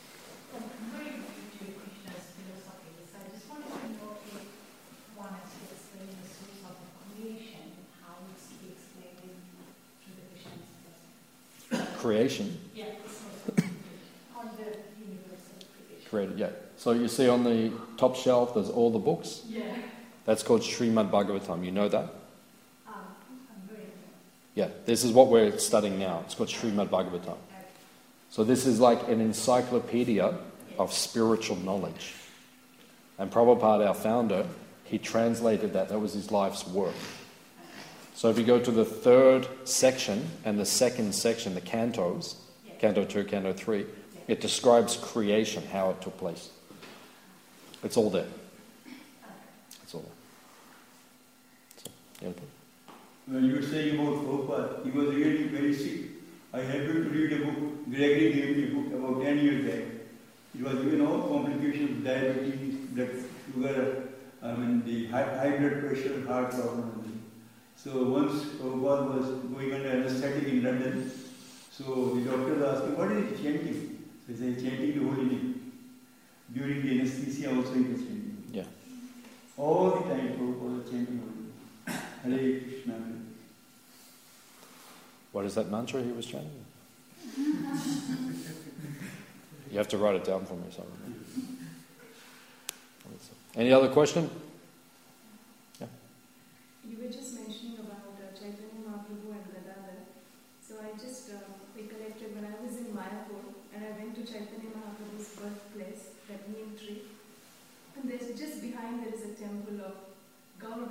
Creation. Yeah, on the universal creation. Created, yeah. So you see on the top shelf, there's all the books. Yeah. That's called Srimad Bhagavatam. You know that? I'm very Yeah. This is what we're studying now. It's called Srimad Bhagavatam. So this is like an encyclopedia of spiritual knowledge. And Prabhupada, our founder, he translated that. That was his life's work. So if you go to the third section and the second section, the cantos, Canto 2, Canto 3, it describes creation, how it took place. It's all there. It's all there. So, When you were saying about Prabhupada, he was really very sick. I happened to read a book, Gregory gave me a book about 10 years back. It was all complications, diabetes, blood sugar, the high blood pressure, heart problems. So once Prabhupada was going under anesthetic in London, so the doctor asked him, what is he chanting? So he said, chanting the holy name. During the anesthesia also he was chanting. Yeah. All the time Prabhupada was chanting holy name. Hare Krishna. What is that mantra he was chanting? You have to write it down for me. Sorry. Any other question? Yeah. You were just mentioning about Chaitanya Mahaprabhu and Gadadhar. So I just recollected when I was in Mayapur and I went to Chaitanya Mahaprabhu's birthplace, that neem tree. And there's just behind there is a temple of Gaur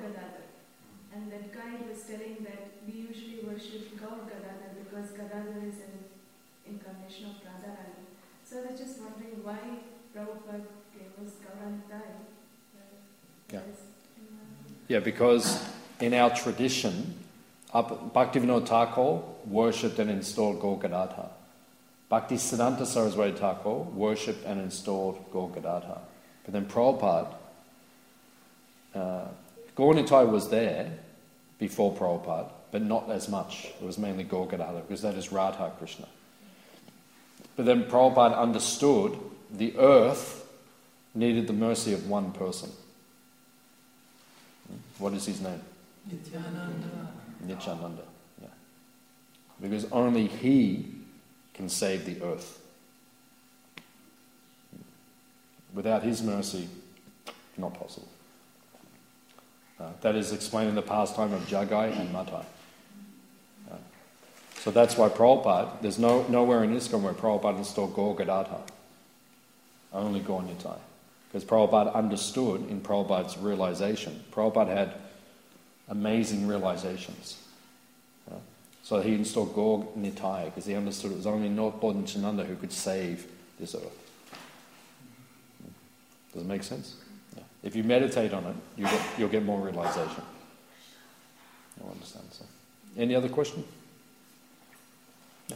was telling that we usually worship Gaur Gadadhar because Gadadhar is an incarnation of Radharani. So I was just wondering why Prabhupada gave us Gauranitai. Yeah. Yeah, because in our tradition, Bhaktivinoda Thakur worshipped and installed Gaur Gadadhar. Bhaktisiddhanta Saraswati Thakur worshipped and installed Gaur Gadadhar. But then Prabhupada, Gaur Nitai was there before Prabhupada, but not as much. It was mainly Gaur Gadadhar, because that is Radha Krishna. But then Prabhupada understood the earth needed the mercy of one person. What is his name? Nityananda. Yeah. Because only he can save the earth. Without his mercy, not possible. That is explained in the pastime of Jagai and Matai. So that's why Prabhupada, there's nowhere in ISKCON where Prabhupada installed Gaur Gadadhar. Only Gaur Nitai. Because Prabhupada understood in Prabhupada's realization. Prabhupada had amazing realizations. So he installed Gaur Nitai because he understood it was only Lord Nityananda who could save this earth. Does it make sense? Yeah. If you meditate on it, you'll get more realization. You'll understand. So, any other question? Yeah.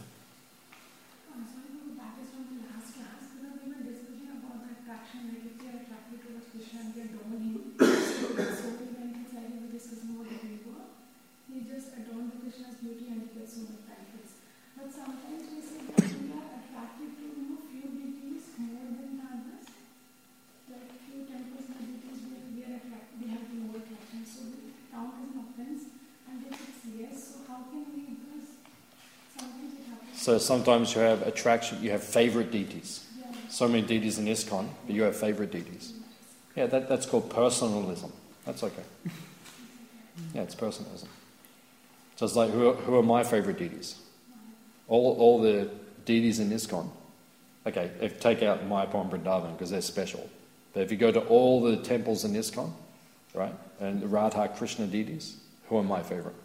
That is from the last class. We were discussing about the attraction, like if we are attracted towards Krishna and we adore him. So when he said we were discussing about the people, he just adorned Krishna's beauty and he gets so much benefits. But sometimes we say that we are attracted to few deities more than others. Like few temples and deities we are attracted, we have more attraction. So we count as an offense, and if it's yes, so how can we? Because sometimes it happens. So sometimes you have attraction, you have favorite deities. Yeah. So many deities in ISKCON, but you have favorite deities. Yeah, that's called personalism. That's okay. Yeah, it's personalism. So it's like, who are my favorite deities? All the deities in ISKCON. Okay, take out Mayapur and Vrindavan because they're special. But if you go to all the temples in ISKCON, right, and the Radha Krishna deities, who are my favorite?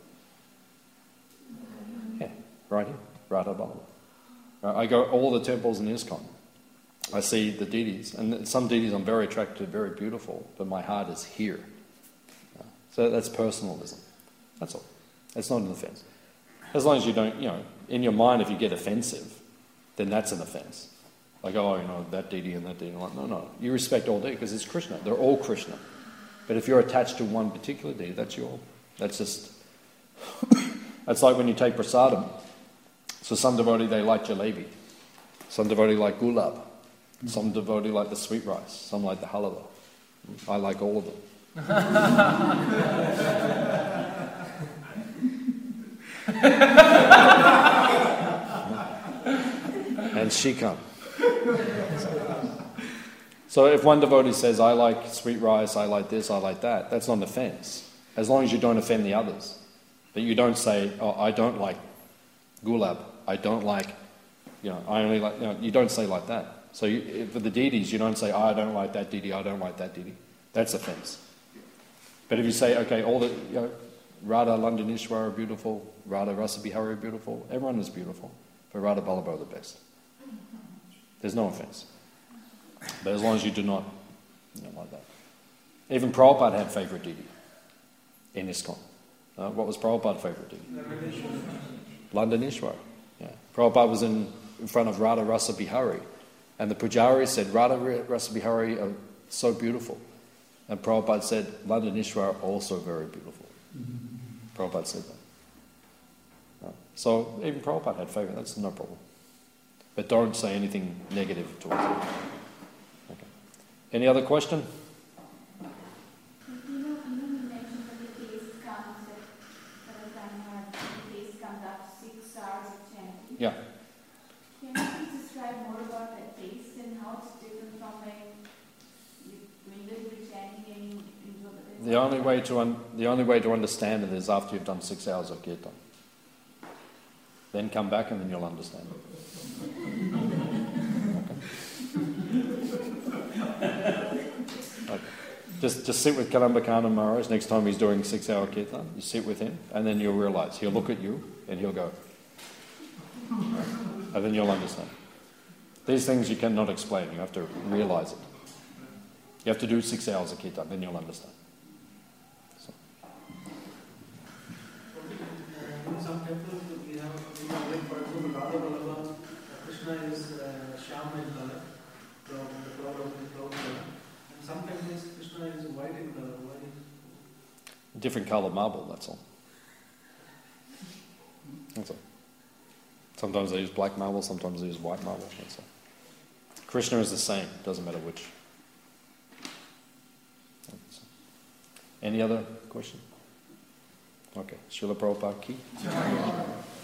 Yeah, right here, Radha Balaram. Right, I go all the temples in ISKCON. I see the deities, and some deities I'm very attracted to, very beautiful, but my heart is here. So that's personalism. That's all. It's not an offence. As long as you don't, in your mind, if you get offensive, then that's an offence. Like, that deity and that deity. Like, no. You respect all deities because it's Krishna. They're all Krishna. But if you're attached to one particular deity, that's just... That's like when you take prasadam. So some devotee, they like jalebi. Some devotee like gulab. Some devotee like the sweet rice. Some like the halava. I like all of them. And shikam. So if one devotee says, I like sweet rice, I like this, I like that, that's not an offence. As long as you don't offend the others. But you don't say, I don't like gulab, I don't like, I only like, you don't say like that. So for the deities, you don't say, I don't like that deity, I don't like that deity. That's offence. But if you say, okay, all the, Radha Landanishwara are beautiful, Radha Rasa Bihari are beautiful, everyone is beautiful, but Radha Ballabha are the best. There's no offence. But as long as you do not, like that. Even Prabhupada had favourite deity in ISKCON. What was Prabhupada's favourite deity? Landanishwara. Yeah. Prabhupada was in front of Radha Rasa Bihari, and the Pujari said, Radha Rasa Bihari are so beautiful. And Prabhupada said, Landanishwara are also very beautiful. Prabhupada said that. So even Prabhupada had favourite, that's no problem. But don't say anything negative towards it. Okay. Any other question? You mentioned that the taste comes at the time the taste comes after 6 hours of chanting. Yeah. Can you please describe more about that taste and how it's different from doing the chanting and The only way to understand it is after you've done 6 hours of kirtan. Then come back and then you'll understand it. Okay. Just sit with Kalambakana Maharaj next time he's doing 6-hour kirtan. You sit with him, and then you'll realise. He'll look at you, and he'll go. And then you'll understand. These things you cannot explain. You have to realise it. You have to do 6 hours of kirtan, then you'll understand. So. In some temples, we have, like for example, Radha Vallabha, Krishna is Shyam in color, from the cloud of the cloud color. And some temples, Krishna is white in color. Why? Different coloured marble, that's all. That's all. Sometimes they use black marble, sometimes they use white marble, that's all. Krishna is the same, doesn't matter which. Any other question? Okay. Srila Prabhupada ki?